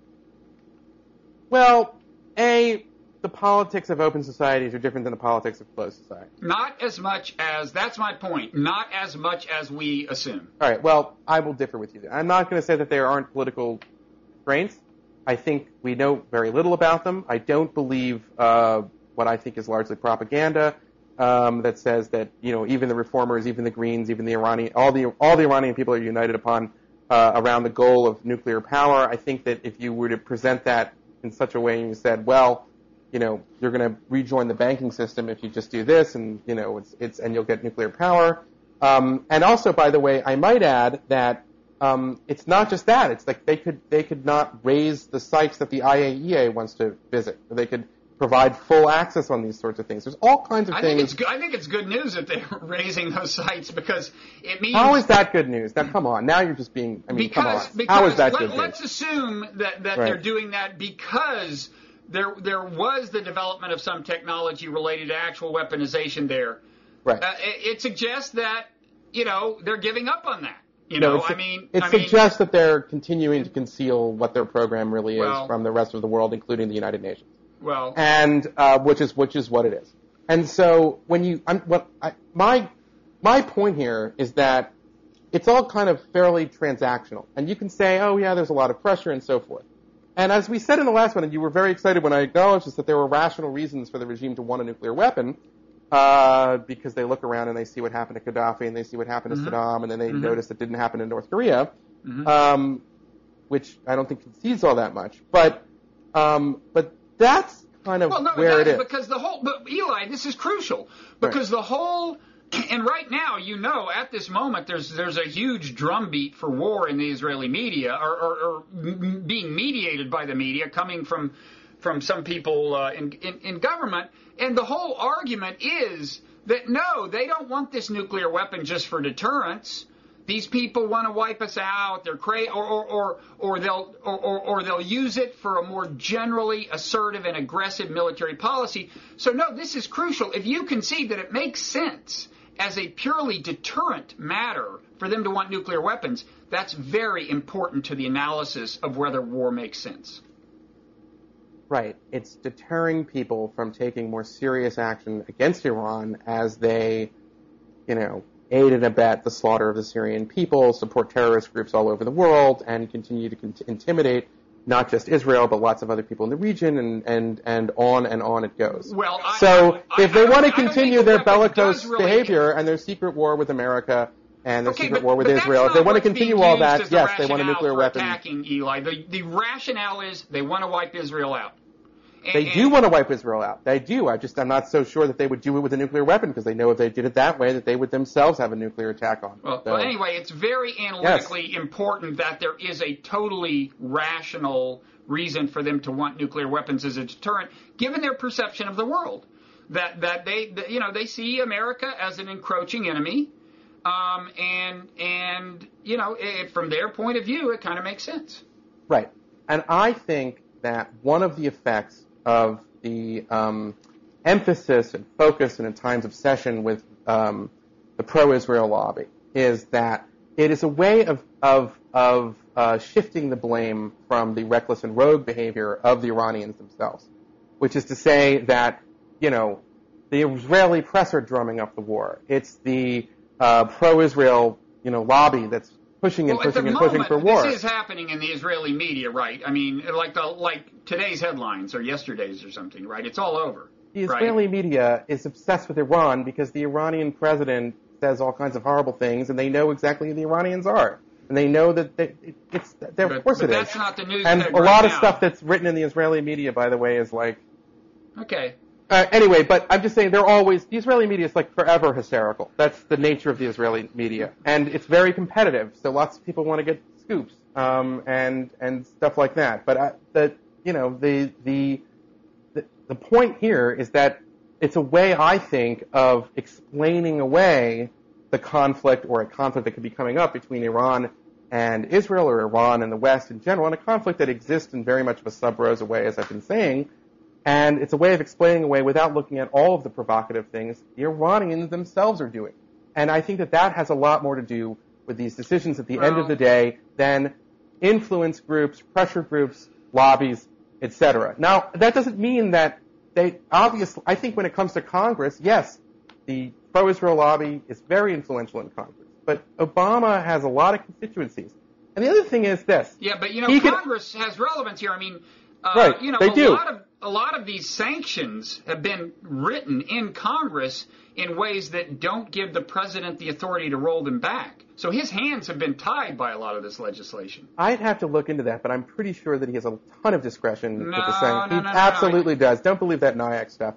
Well, the politics of open societies are different than the politics of closed societies. Not as much as, that's my point, not as much as we assume. All right, well, I will differ with you there. I'm not going to say that there aren't political constraints. I think we know very little about them. I don't believe what I think is largely propaganda that says that, even the reformers, even the Greens, even the Iranian, all the Iranian people are united upon around the goal of nuclear power. I think that if you were to present that in such a way and you said, well, you're going to rejoin the banking system if you just do this, and and you'll get nuclear power. And also, by the way, I might add that it's not just that. It's like they could not raise the sites that the IAEA wants to visit. Or they could provide full access on these sorts of things. There's all kinds of things. I think it's good news that they're raising those sites, because it means. How is that good news? Now, come on. Now you're just being. Come on. How is that good news? Let's assume that right. They're doing that because there was the development of some technology related to actual weaponization there. Right. It suggests that they're giving up on that. It suggests that they're continuing to conceal what their program really is from the rest of the world, including the United Nations. Well, and which is what it is. And so my point here is that it's all kind of fairly transactional, and you can say, oh yeah, there's a lot of pressure and so forth. And as we said in the last one, and you were very excited when I acknowledged this, that there were rational reasons for the regime to want a nuclear weapon, because they look around and they see what happened to Gaddafi and they see what happened to Saddam, and then they notice it didn't happen in North Korea, which I don't think concedes all that much. But that's kind of where it is. Because but Eli, this is crucial, because the whole. And right now, at this moment, there's a huge drumbeat for war in the Israeli media, or being mediated by the media, coming from some people in government. And the whole argument is that no, they don't want this nuclear weapon just for deterrence. These people want to wipe us out. They're or they'll use it for a more generally assertive and aggressive military policy. So no, this is crucial. If you concede that it makes sense as a purely deterrent matter for them to want nuclear weapons, that's very important to the analysis of whether war makes sense. Right. It's deterring people from taking more serious action against Iran as they, aid and abet the slaughter of the Syrian people, support terrorist groups all over the world, and continue to intimidate not just Israel, but lots of other people in the region, and on it goes. Well, if they want to continue their bellicose behavior and their secret war with America and their secret war with Israel, if they want to continue all that, yes, they want a nuclear weapon. Attacking Eli. The rationale is they want to wipe Israel out. They do want to wipe Israel out. They do. I'm not so sure that they would do it with a nuclear weapon, because they know if they did it that way, that they would themselves have a nuclear attack on. Well, anyway, it's very analytically important that there is a totally rational reason for them to want nuclear weapons as a deterrent, given their perception of the world. That they see America as an encroaching enemy, and from their point of view, it kind of makes sense. Right. And I think that one of the effects of the emphasis and focus and at times obsession with the pro-Israel lobby is that it is a way of shifting the blame from the reckless and rogue behavior of the Iranians themselves, which is to say that, the Israeli press are drumming up the war. It's the pro-Israel, lobby that's pushing for war. This is happening in the Israeli media, right? I mean, like today's headlines or yesterday's or something, right? It's all over. The Israeli media is obsessed with Iran because the Iranian president says all kinds of horrible things, and they know exactly who the Iranians are. and they know that of course it is. That's not the news. And a lot of stuff that's written in the Israeli media, by the way, is like. Okay. Anyway, but I'm just saying the Israeli media is like forever hysterical. That's the nature of the Israeli media. And it's very competitive, so lots of people want to get scoops, and stuff like that. But the point here is that it's a way, I think, of explaining away the conflict, or a conflict that could be coming up between Iran and Israel, or Iran and the West in general, and a conflict that exists in very much of a sub-rosa way, as I've been saying. And it's a way of explaining away, without looking at all of the provocative things the Iranians themselves are doing. And I think that has a lot more to do with these decisions at the end of the day than influence groups, pressure groups, lobbies, etc. Now, that doesn't mean that I think when it comes to Congress, yes, the pro-Israel lobby is very influential in Congress. But Obama has a lot of constituencies. And the other thing is this. Yeah, but, Congress has relevance here. I mean, right, they do. A lot of these sanctions have been written in Congress in ways that don't give the president the authority to roll them back. So his hands have been tied by a lot of this legislation. I'd have to look into that, but I'm pretty sure that he has a ton of discretion with the sanctions. He absolutely does. Don't believe that NIAC stuff.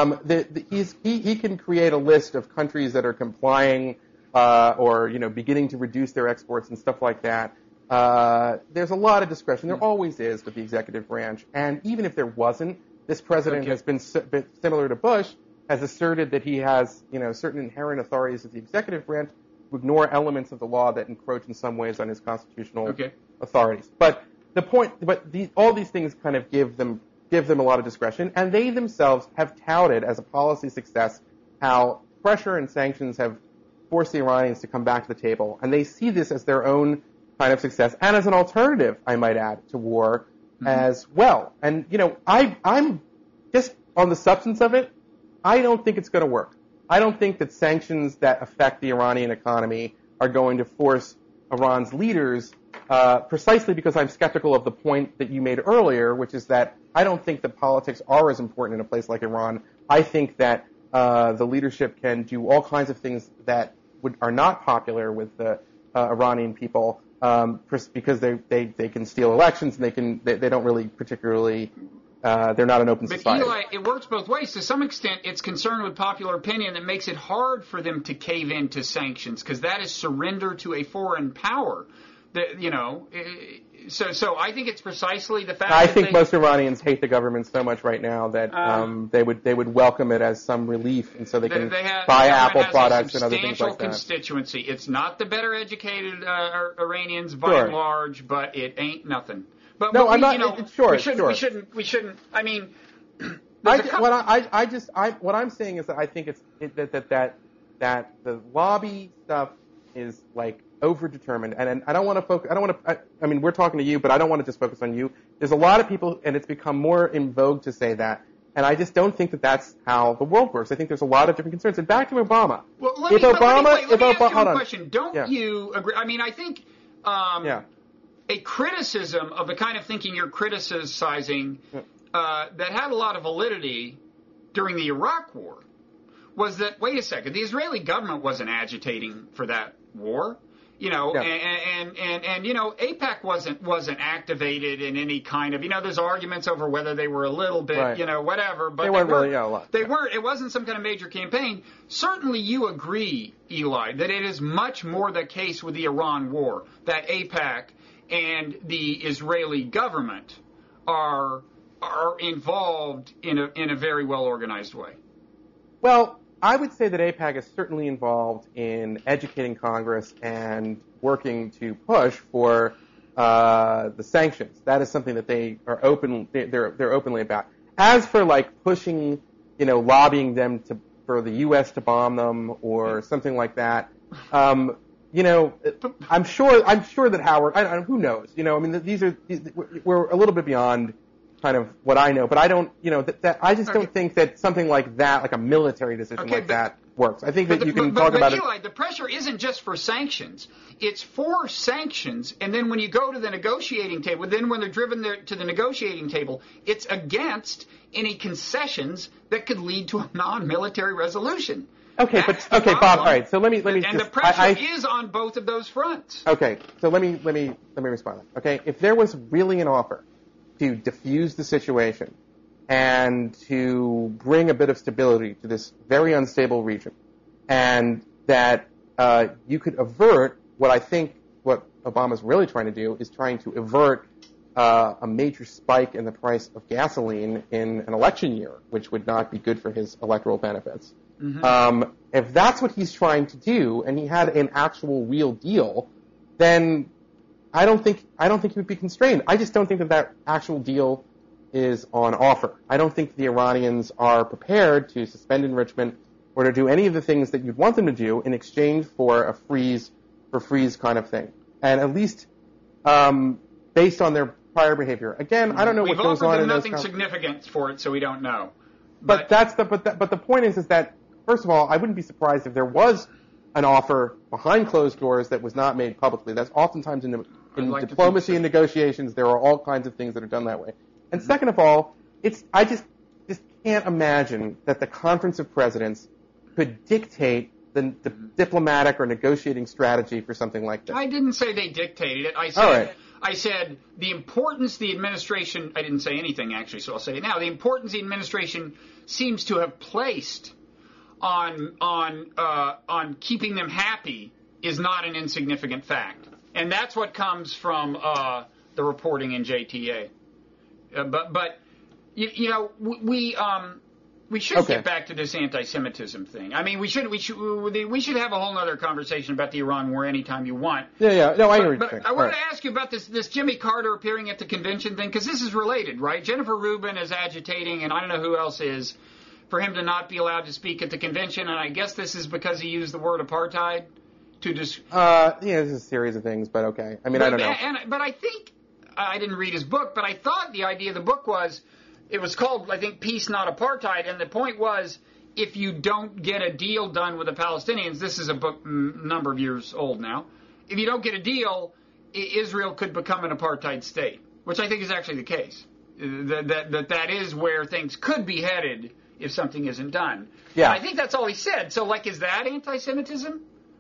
He can create a list of countries that are complying or beginning to reduce their exports and stuff like that. There's a lot of discretion. There always is with the executive branch. And even if there wasn't, this president has been similar to Bush, has asserted that he has, certain inherent authorities of the executive branch to ignore elements of the law that encroach in some ways on his constitutional authorities. But the point, all these things kind of give them a lot of discretion, and they themselves have touted as a policy success how pressure and sanctions have forced the Iranians to come back to the table, and they see this as their own kind of success, and as an alternative, I might add, to war as well. And, I'm just on the substance of it, I don't think it's going to work. I don't think that sanctions that affect the Iranian economy are going to force Iran's leaders, precisely because I'm skeptical of the point that you made earlier, which is that I don't think that politics are as important in a place like Iran. I think that the leadership can do all kinds of things that are not popular with the Iranian people, because they can steal elections, and they don't really particularly, they're not an open society. But Eli, it works both ways. To some extent, it's concerned with popular opinion that makes it hard for them to cave into sanctions, because that is surrender to a foreign power. So I think it's precisely the fact that I think most Iranians hate the government so much right now that they would welcome it as some relief, and so they can buy Apple products and other things like that. Constituency. It's not the better educated Iranians by and large, but it ain't nothing. But I'm not. Sure. We shouldn't. I mean, what I'm saying is that I think that the lobby stuff is like overdetermined, and I don't want to focus. I mean, we're talking to you, but I don't want to just focus on you. There's a lot of people, and it's become more in vogue to say that, and I just don't think that that's how the world works. I think there's a lot of different concerns. And back to Obama. Well, let me ask you a question. Don't you agree? I mean, I think a criticism of the kind of thinking you're criticizing that had a lot of validity during the Iraq War was that, wait a second, the Israeli government wasn't agitating for that war. And AIPAC wasn't activated in any kind of, there's arguments over whether they were a little bit, whatever, but they weren't really a lot. They weren't. It wasn't some kind of major campaign. Certainly, you agree, Eli, that it is much more the case with the Iran war that AIPAC and the Israeli government are involved in a very well organized way. Well, I would say that AIPAC is certainly involved in educating Congress and working to push for the sanctions. That is something that they are they're openly about. As for pushing, lobbying them for the U.S. to bomb them or something like that, I'm sure that Howard. Who knows? We're a little bit beyond kind of what I know, but I don't, I just don't think that something like that, like a military decision that works. I think that you can talk about Eli, the pressure isn't just for sanctions. It's for sanctions, and then when you go to the negotiating table, then when they're driven to the negotiating table, it's against any concessions that could lead to a non-military resolution. Okay, That's but the Bob. problem. All right, so let me and just. the pressure is on both of those fronts. Okay, so let me respond. Okay, if there was really an offer to diffuse the situation and to bring a bit of stability to this very unstable region, and that you could avert what Obama's really trying to do is trying to avert a major spike in the price of gasoline in an election year, which would not be good for his electoral benefits. Mm-hmm. If that's what he's trying to do, and he had an actual real deal, then I don't think he would be constrained. I just don't think that actual deal is on offer. I don't think the Iranians are prepared to suspend enrichment or to do any of the things that you'd want them to do in exchange for a freeze kind of thing. And at least based on their prior behavior. Again, I don't know what goes on in those. We've offered them nothing significant for it, so we don't know. But the point is that first of all, I wouldn't be surprised if there was an offer behind closed doors that was not made publicly. That's oftentimes in diplomacy and negotiations. There are all kinds of things that are done that way. And second of all, I just can't imagine that the Conference of Presidents could dictate the diplomatic or negotiating strategy for something like this. I didn't say they dictated it. I said the importance the administration. I didn't say anything actually, so I'll say it now. The importance the administration seems to have placed on keeping them happy is not an insignificant fact, and that's what comes from the reporting in JTA. But we should get back to this anti-Semitism thing. I mean, we should have a whole other conversation about the Iran war anytime you want. Yeah. No, I agree. But I wanted to ask you about this Jimmy Carter appearing at the convention thing, because this is related, right? Jennifer Rubin is agitating, and I don't know who else is, for him to not be allowed to speak at the convention, and I guess this is because he used the word apartheid to just. There's a series of things, but okay. I mean, I don't know. But I think I didn't read his book, but I thought the idea of the book was. It was called, I think, Peace, Not Apartheid, and the point was, if you don't get a deal done with the Palestinians, this is a book number of years old now, if you don't get a deal, Israel could become an apartheid state, which I think is actually the case. That is where things could be headed if something isn't done. Yeah. And I think that's all he said. So, is that anti-Semitism?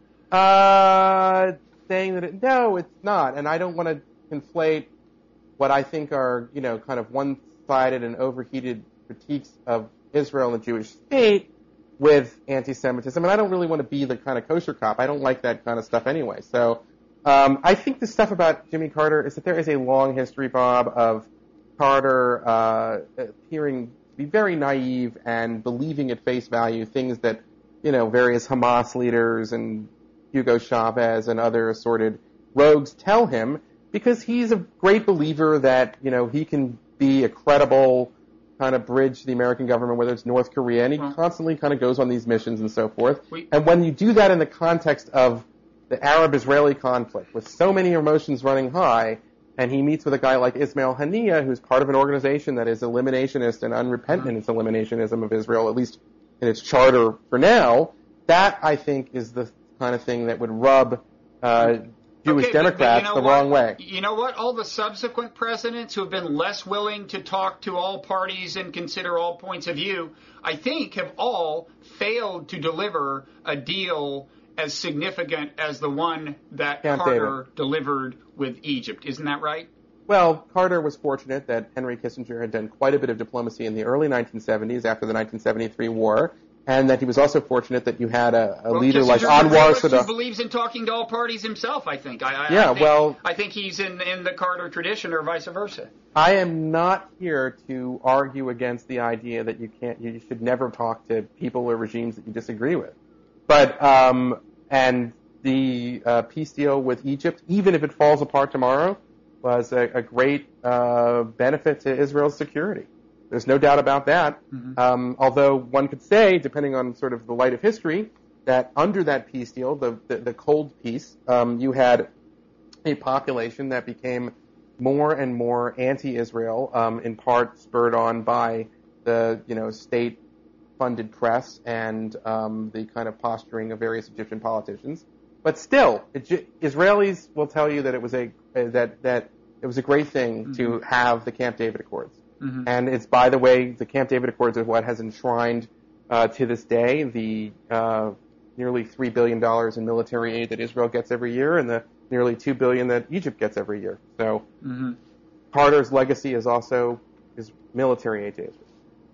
Saying that no, it's not, and I don't want to conflate what I think are, kind of one-sided and overheated critiques of Israel and the Jewish state with anti-Semitism, and I don't really want to be the kind of kosher cop. I don't like that kind of stuff anyway. So I think the stuff about Jimmy Carter is that there is a long history, Bob, of Carter appearing to be very naive and believing at face value things that, various Hamas leaders and Hugo Chavez and other assorted rogues tell him, because he's a great believer that, he can be a credible kind of bridge to the American government, whether it's North Korea, and he constantly kind of goes on these missions and so forth. And when you do that in the context of the Arab-Israeli conflict, with so many emotions running high, and he meets with a guy like Ismail Haniyeh, who's part of an organization that is eliminationist and unrepentant in its eliminationism of Israel, at least in its charter for now, that, I think, is the kind of thing that would rub Jewish Democrats the wrong way. You know what? All the subsequent presidents who have been less willing to talk to all parties and consider all points of view, I think, have all failed to deliver a deal as significant as the one that Carter delivered with Egypt. Isn't that right? Well, Carter was fortunate that Henry Kissinger had done quite a bit of diplomacy in the early 1970s after the 1973 war, and that he was also fortunate that you had a leader like Anwar Sadat, who believes in talking to all parties himself, I think. I think he's in the Carter tradition, or vice versa. I am not here to argue against the idea that you should never talk to people or regimes that you disagree with. But and the peace deal with Egypt, even if it falls apart tomorrow, was a great benefit to Israel's security. There's no doubt about that. Mm-hmm. Although one could say, depending on sort of the light of history, that under that peace deal, the cold peace, you had a population that became more and more anti-Israel, in part spurred on by the state-funded press and the kind of posturing of various Egyptian politicians. But still, Israelis will tell you that it was a great thing mm-hmm. to have the Camp David Accords. Mm-hmm. And it's, by the way, the Camp David Accords are what has enshrined to this day, the nearly $3 billion in military aid that Israel gets every year and the nearly $2 billion that Egypt gets every year. So Carter's legacy is also his military aid to Israel.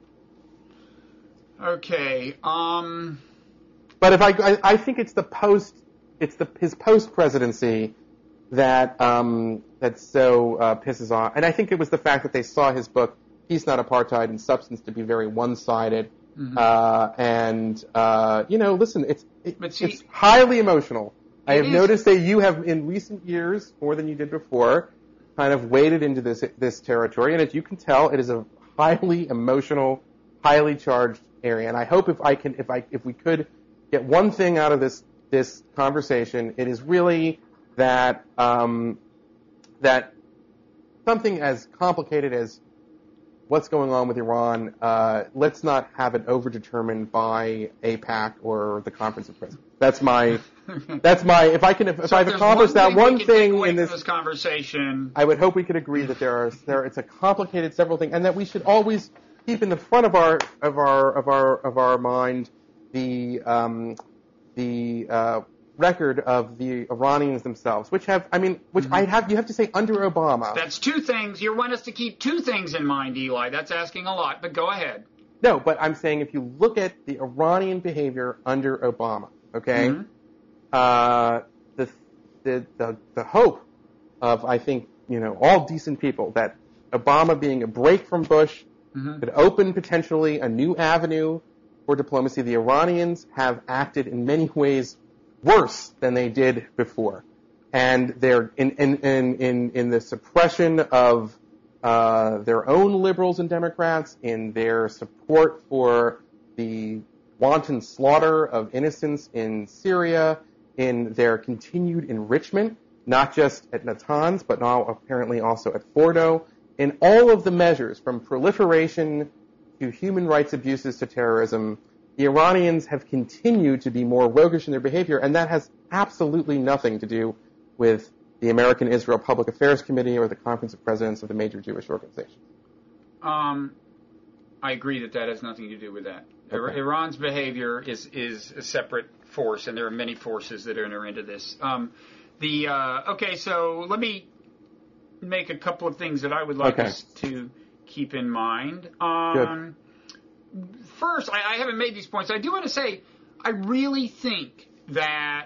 Okay. But if I think it's his post presidency that so pisses off, and I think it was the fact that they saw his book Peace Not Apartheid in substance to be very one-sided, and listen, it's highly emotional. I have noticed that you have in recent years more than you did before, kind of waded into this territory, and as you can tell, it is a highly emotional, highly charged area. And I hope if we could get one thing out of this conversation, it is really that that something as complicated as what's going on with Iran, let's not have it overdetermined by AIPAC or the Conference of Presidents. That's my if I've accomplished that one thing in this conversation, I would hope we could agree that it's a complicated several things, and that we should always keep in the front of our mind the record of the Iranians themselves, you have to say under Obama. That's two things. You want us to keep two things in mind, Eli. That's asking a lot, but go ahead. No, but I'm saying if you look at the Iranian behavior under Obama, okay, the hope of, I think, all decent people that Obama being a break from Bush could open potentially a new avenue for diplomacy. The Iranians have acted in many ways worse than they did before, and they're in the suppression of their own liberals and Democrats, in their support for the wanton slaughter of innocents in Syria, in their continued enrichment, not just at Natanz, but now apparently also at Fordo, in all of the measures from proliferation to human rights abuses to terrorism. The Iranians have continued to be more roguish in their behavior, and that has absolutely nothing to do with the American Israel Public Affairs Committee or the Conference of Presidents of the major Jewish organizations. I agree that has nothing to do with that. Okay. Iran's behavior is a separate force, and there are many forces that enter into this. Okay, so let me make a couple of things that I would like us to keep in mind. Good. First, I haven't made these points. I do want to say I really think that,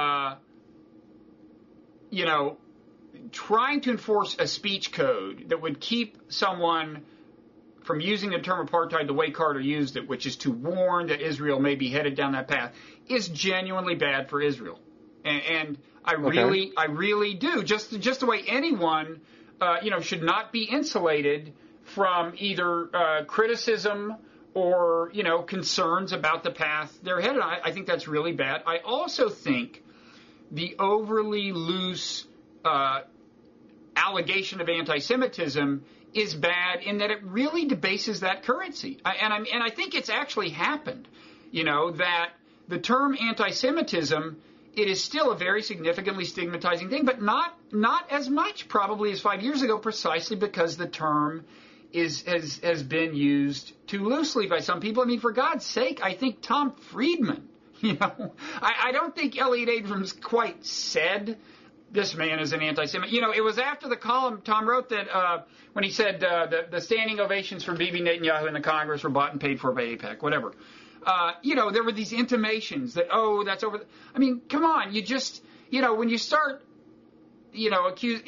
trying to enforce a speech code that would keep someone from using the term apartheid the way Carter used it, which is to warn that Israel may be headed down that path, is genuinely bad for Israel. And I really do. Just the way anyone, should not be insulated from either criticism or, concerns about the path they're headed on. I think that's really bad. I also think the overly loose allegation of anti-Semitism is bad in that it really debases that currency. And I think it's actually happened, that the term anti-Semitism, it is still a very significantly stigmatizing thing, but not as much probably as 5 years ago, precisely because the term has been used too loosely by some people. I mean, for God's sake, I think Tom Friedman, I don't think Elliot Abrams quite said this man is an anti-Semite. It was after the column Tom wrote that when he said the standing ovations for Bibi Netanyahu in the Congress were bought and paid for by AIPAC, whatever. There were these intimations that, that's over. I mean, come on, you just, when you start, accuse,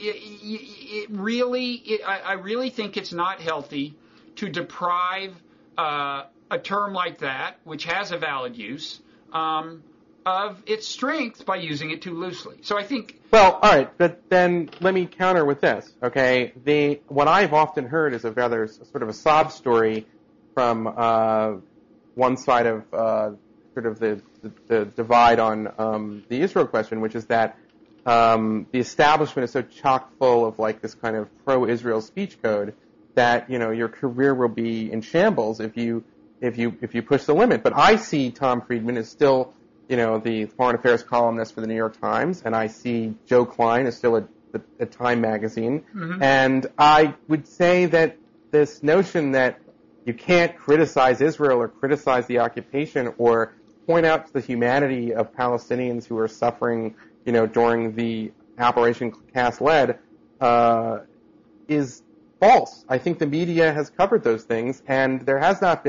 I really think it's not healthy to deprive a term like that, which has a valid use, of its strength by using it too loosely. So I think... Well, all right, but then let me counter with this, okay? What I've often heard is a rather sort of a sob story from one side of sort of the divide on the Israel question, which is that the establishment is so chock full of like this kind of pro-Israel speech code that your career will be in shambles if you push the limit. But I see Tom Friedman as still the foreign affairs columnist for the New York Times, and I see Joe Klein is still at Time magazine, and I would say that this notion that you can't criticize Israel or criticize the occupation or point out the humanity of Palestinians who are suffering, during the Operation Cast Lead, is false. I think the media has covered those things, and there's not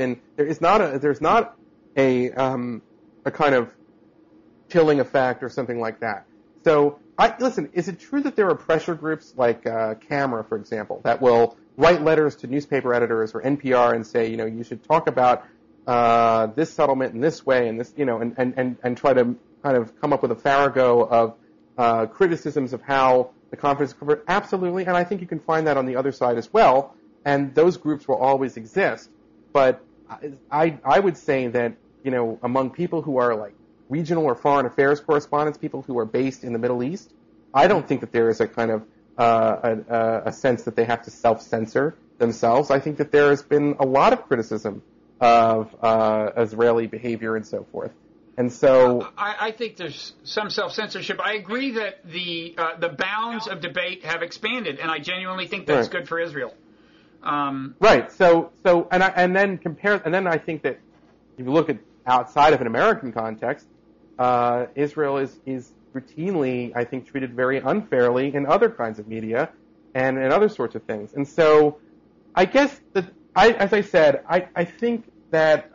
a kind of chilling effect or something like that. So, listen, is it true that there are pressure groups like Camera, for example, that will write letters to newspaper editors or NPR and say, you should talk about this settlement in this way and this, and try to kind of come up with a farrago of criticisms of how the conference covered? Absolutely, and I think you can find that on the other side as well, and those groups will always exist. But I would say that, among people who are like regional or foreign affairs correspondents, people who are based in the Middle East, I don't think that there is a kind of a sense that they have to self-censor themselves. I think that there has been a lot of criticism of Israeli behavior and so forth. And so I think there's some self-censorship. I agree that the bounds of debate have expanded, and I genuinely think that's good for Israel. Right. So and then I think that if you look at outside of an American context, Israel is routinely, I think, treated very unfairly in other kinds of media and in other sorts of things. And so I guess that as I said, I think that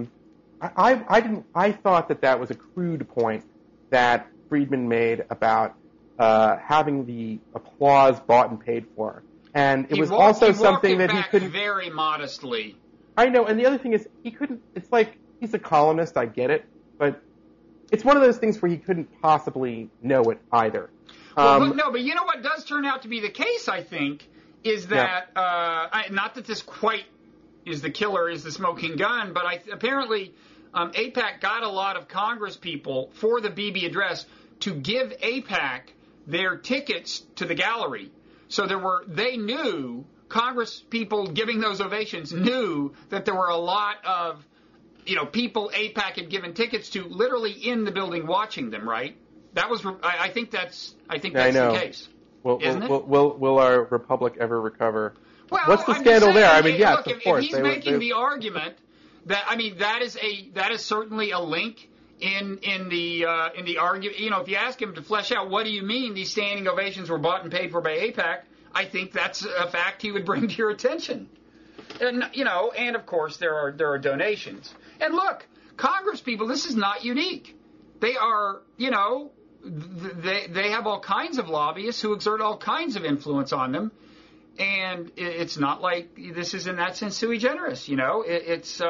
I thought that was a crude point that Friedman made about having the applause bought and paid for. And it was also something that he couldn't very modestly. I know, and the other thing is he couldn't. It's like he's a columnist, I get it, but it's one of those things where he couldn't possibly know it either. But you know what does turn out to be the case, I think, is that not that this quite is the killer, is the smoking gun, but apparently AIPAC got a lot of Congress people for the Bibi address to give AIPAC their tickets to the gallery. So they knew, Congress people giving those ovations knew that there were a lot of, people AIPAC had given tickets to literally in the building watching them, right? That was, I think that's the case. Will our republic ever recover? Well, what's the scandal there? I mean, yes, look, of course. If he's making the argument that, that is certainly a link in the argument. If you ask him to flesh out what do you mean these standing ovations were bought and paid for by AIPAC, I think that's a fact he would bring to your attention. And and of course there are donations. And look, Congress people, this is not unique. They are, they have all kinds of lobbyists who exert all kinds of influence on them. And it's not like this is in that sense sui generis, It's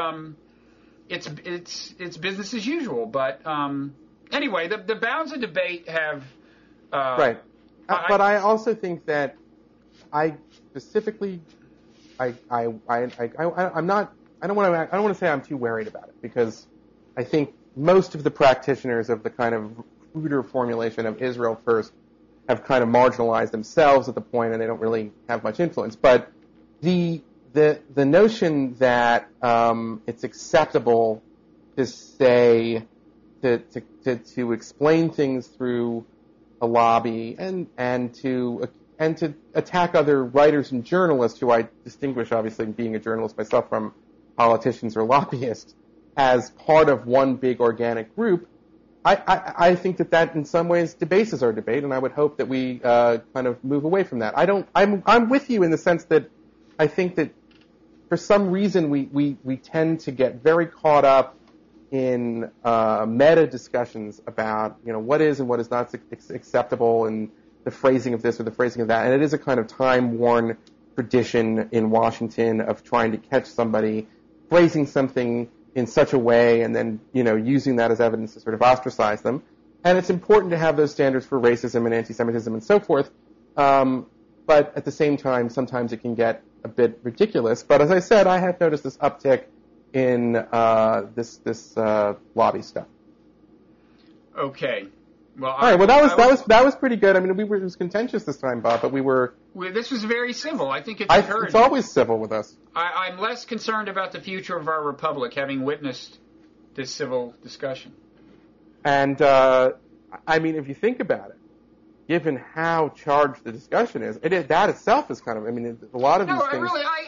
business as usual. But anyway, the bounds of debate have right. But I also think that I specifically, I'm not. I don't want to say I'm too worried about it, because I think most of the practitioners of the kind of cruder formulation of Israel first have kind of marginalized themselves at the point, and they don't really have much influence. But the notion that it's acceptable to say to explain things through a lobby and to attack other writers and journalists, who I distinguish, obviously, being a journalist myself, from politicians or lobbyists, as part of one big organic group, I think that in some ways debases our debate, and I would hope that we kind of move away from that. I'm with you in the sense that I think that for some reason we tend to get very caught up in meta discussions about what is and what is not acceptable, and the phrasing of this or the phrasing of that. And it is a kind of time-worn tradition in Washington of trying to catch somebody phrasing something in such a way and then, using that as evidence to sort of ostracize them. And it's important to have those standards for racism and anti-Semitism and so forth. But at the same time, sometimes it can get a bit ridiculous. But as I said, I have noticed this uptick in this lobby stuff. Okay. Well, all right. Well, that was pretty good. I mean, it was contentious this time, Bob, but this was very civil. I think it's encouraging. It's always civil with us. I'm less concerned about the future of our republic, having witnessed this civil discussion. And I mean, if you think about it, given how charged the discussion is, that itself is kind of. I mean, a lot of these things. No, really,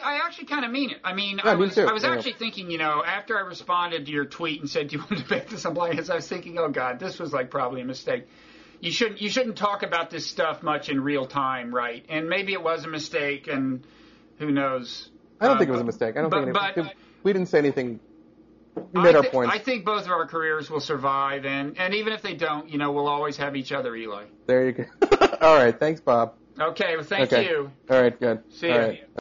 I actually kind of mean it. I mean, Yeah, me too. I was actually thinking, after I responded to your tweet and said, do you want to debate this on Blind Heads, I was thinking, oh, God, this was like probably a mistake. You shouldn't talk about this stuff much in real time, right? And maybe it was a mistake, and who knows. I don't think it was a mistake. We didn't say anything. We made our points. I think both of our careers will survive, and even if they don't, we'll always have each other, Eli. There you go. All right. Thanks, Bob. Okay. Well, thank you. All right. Good. See you.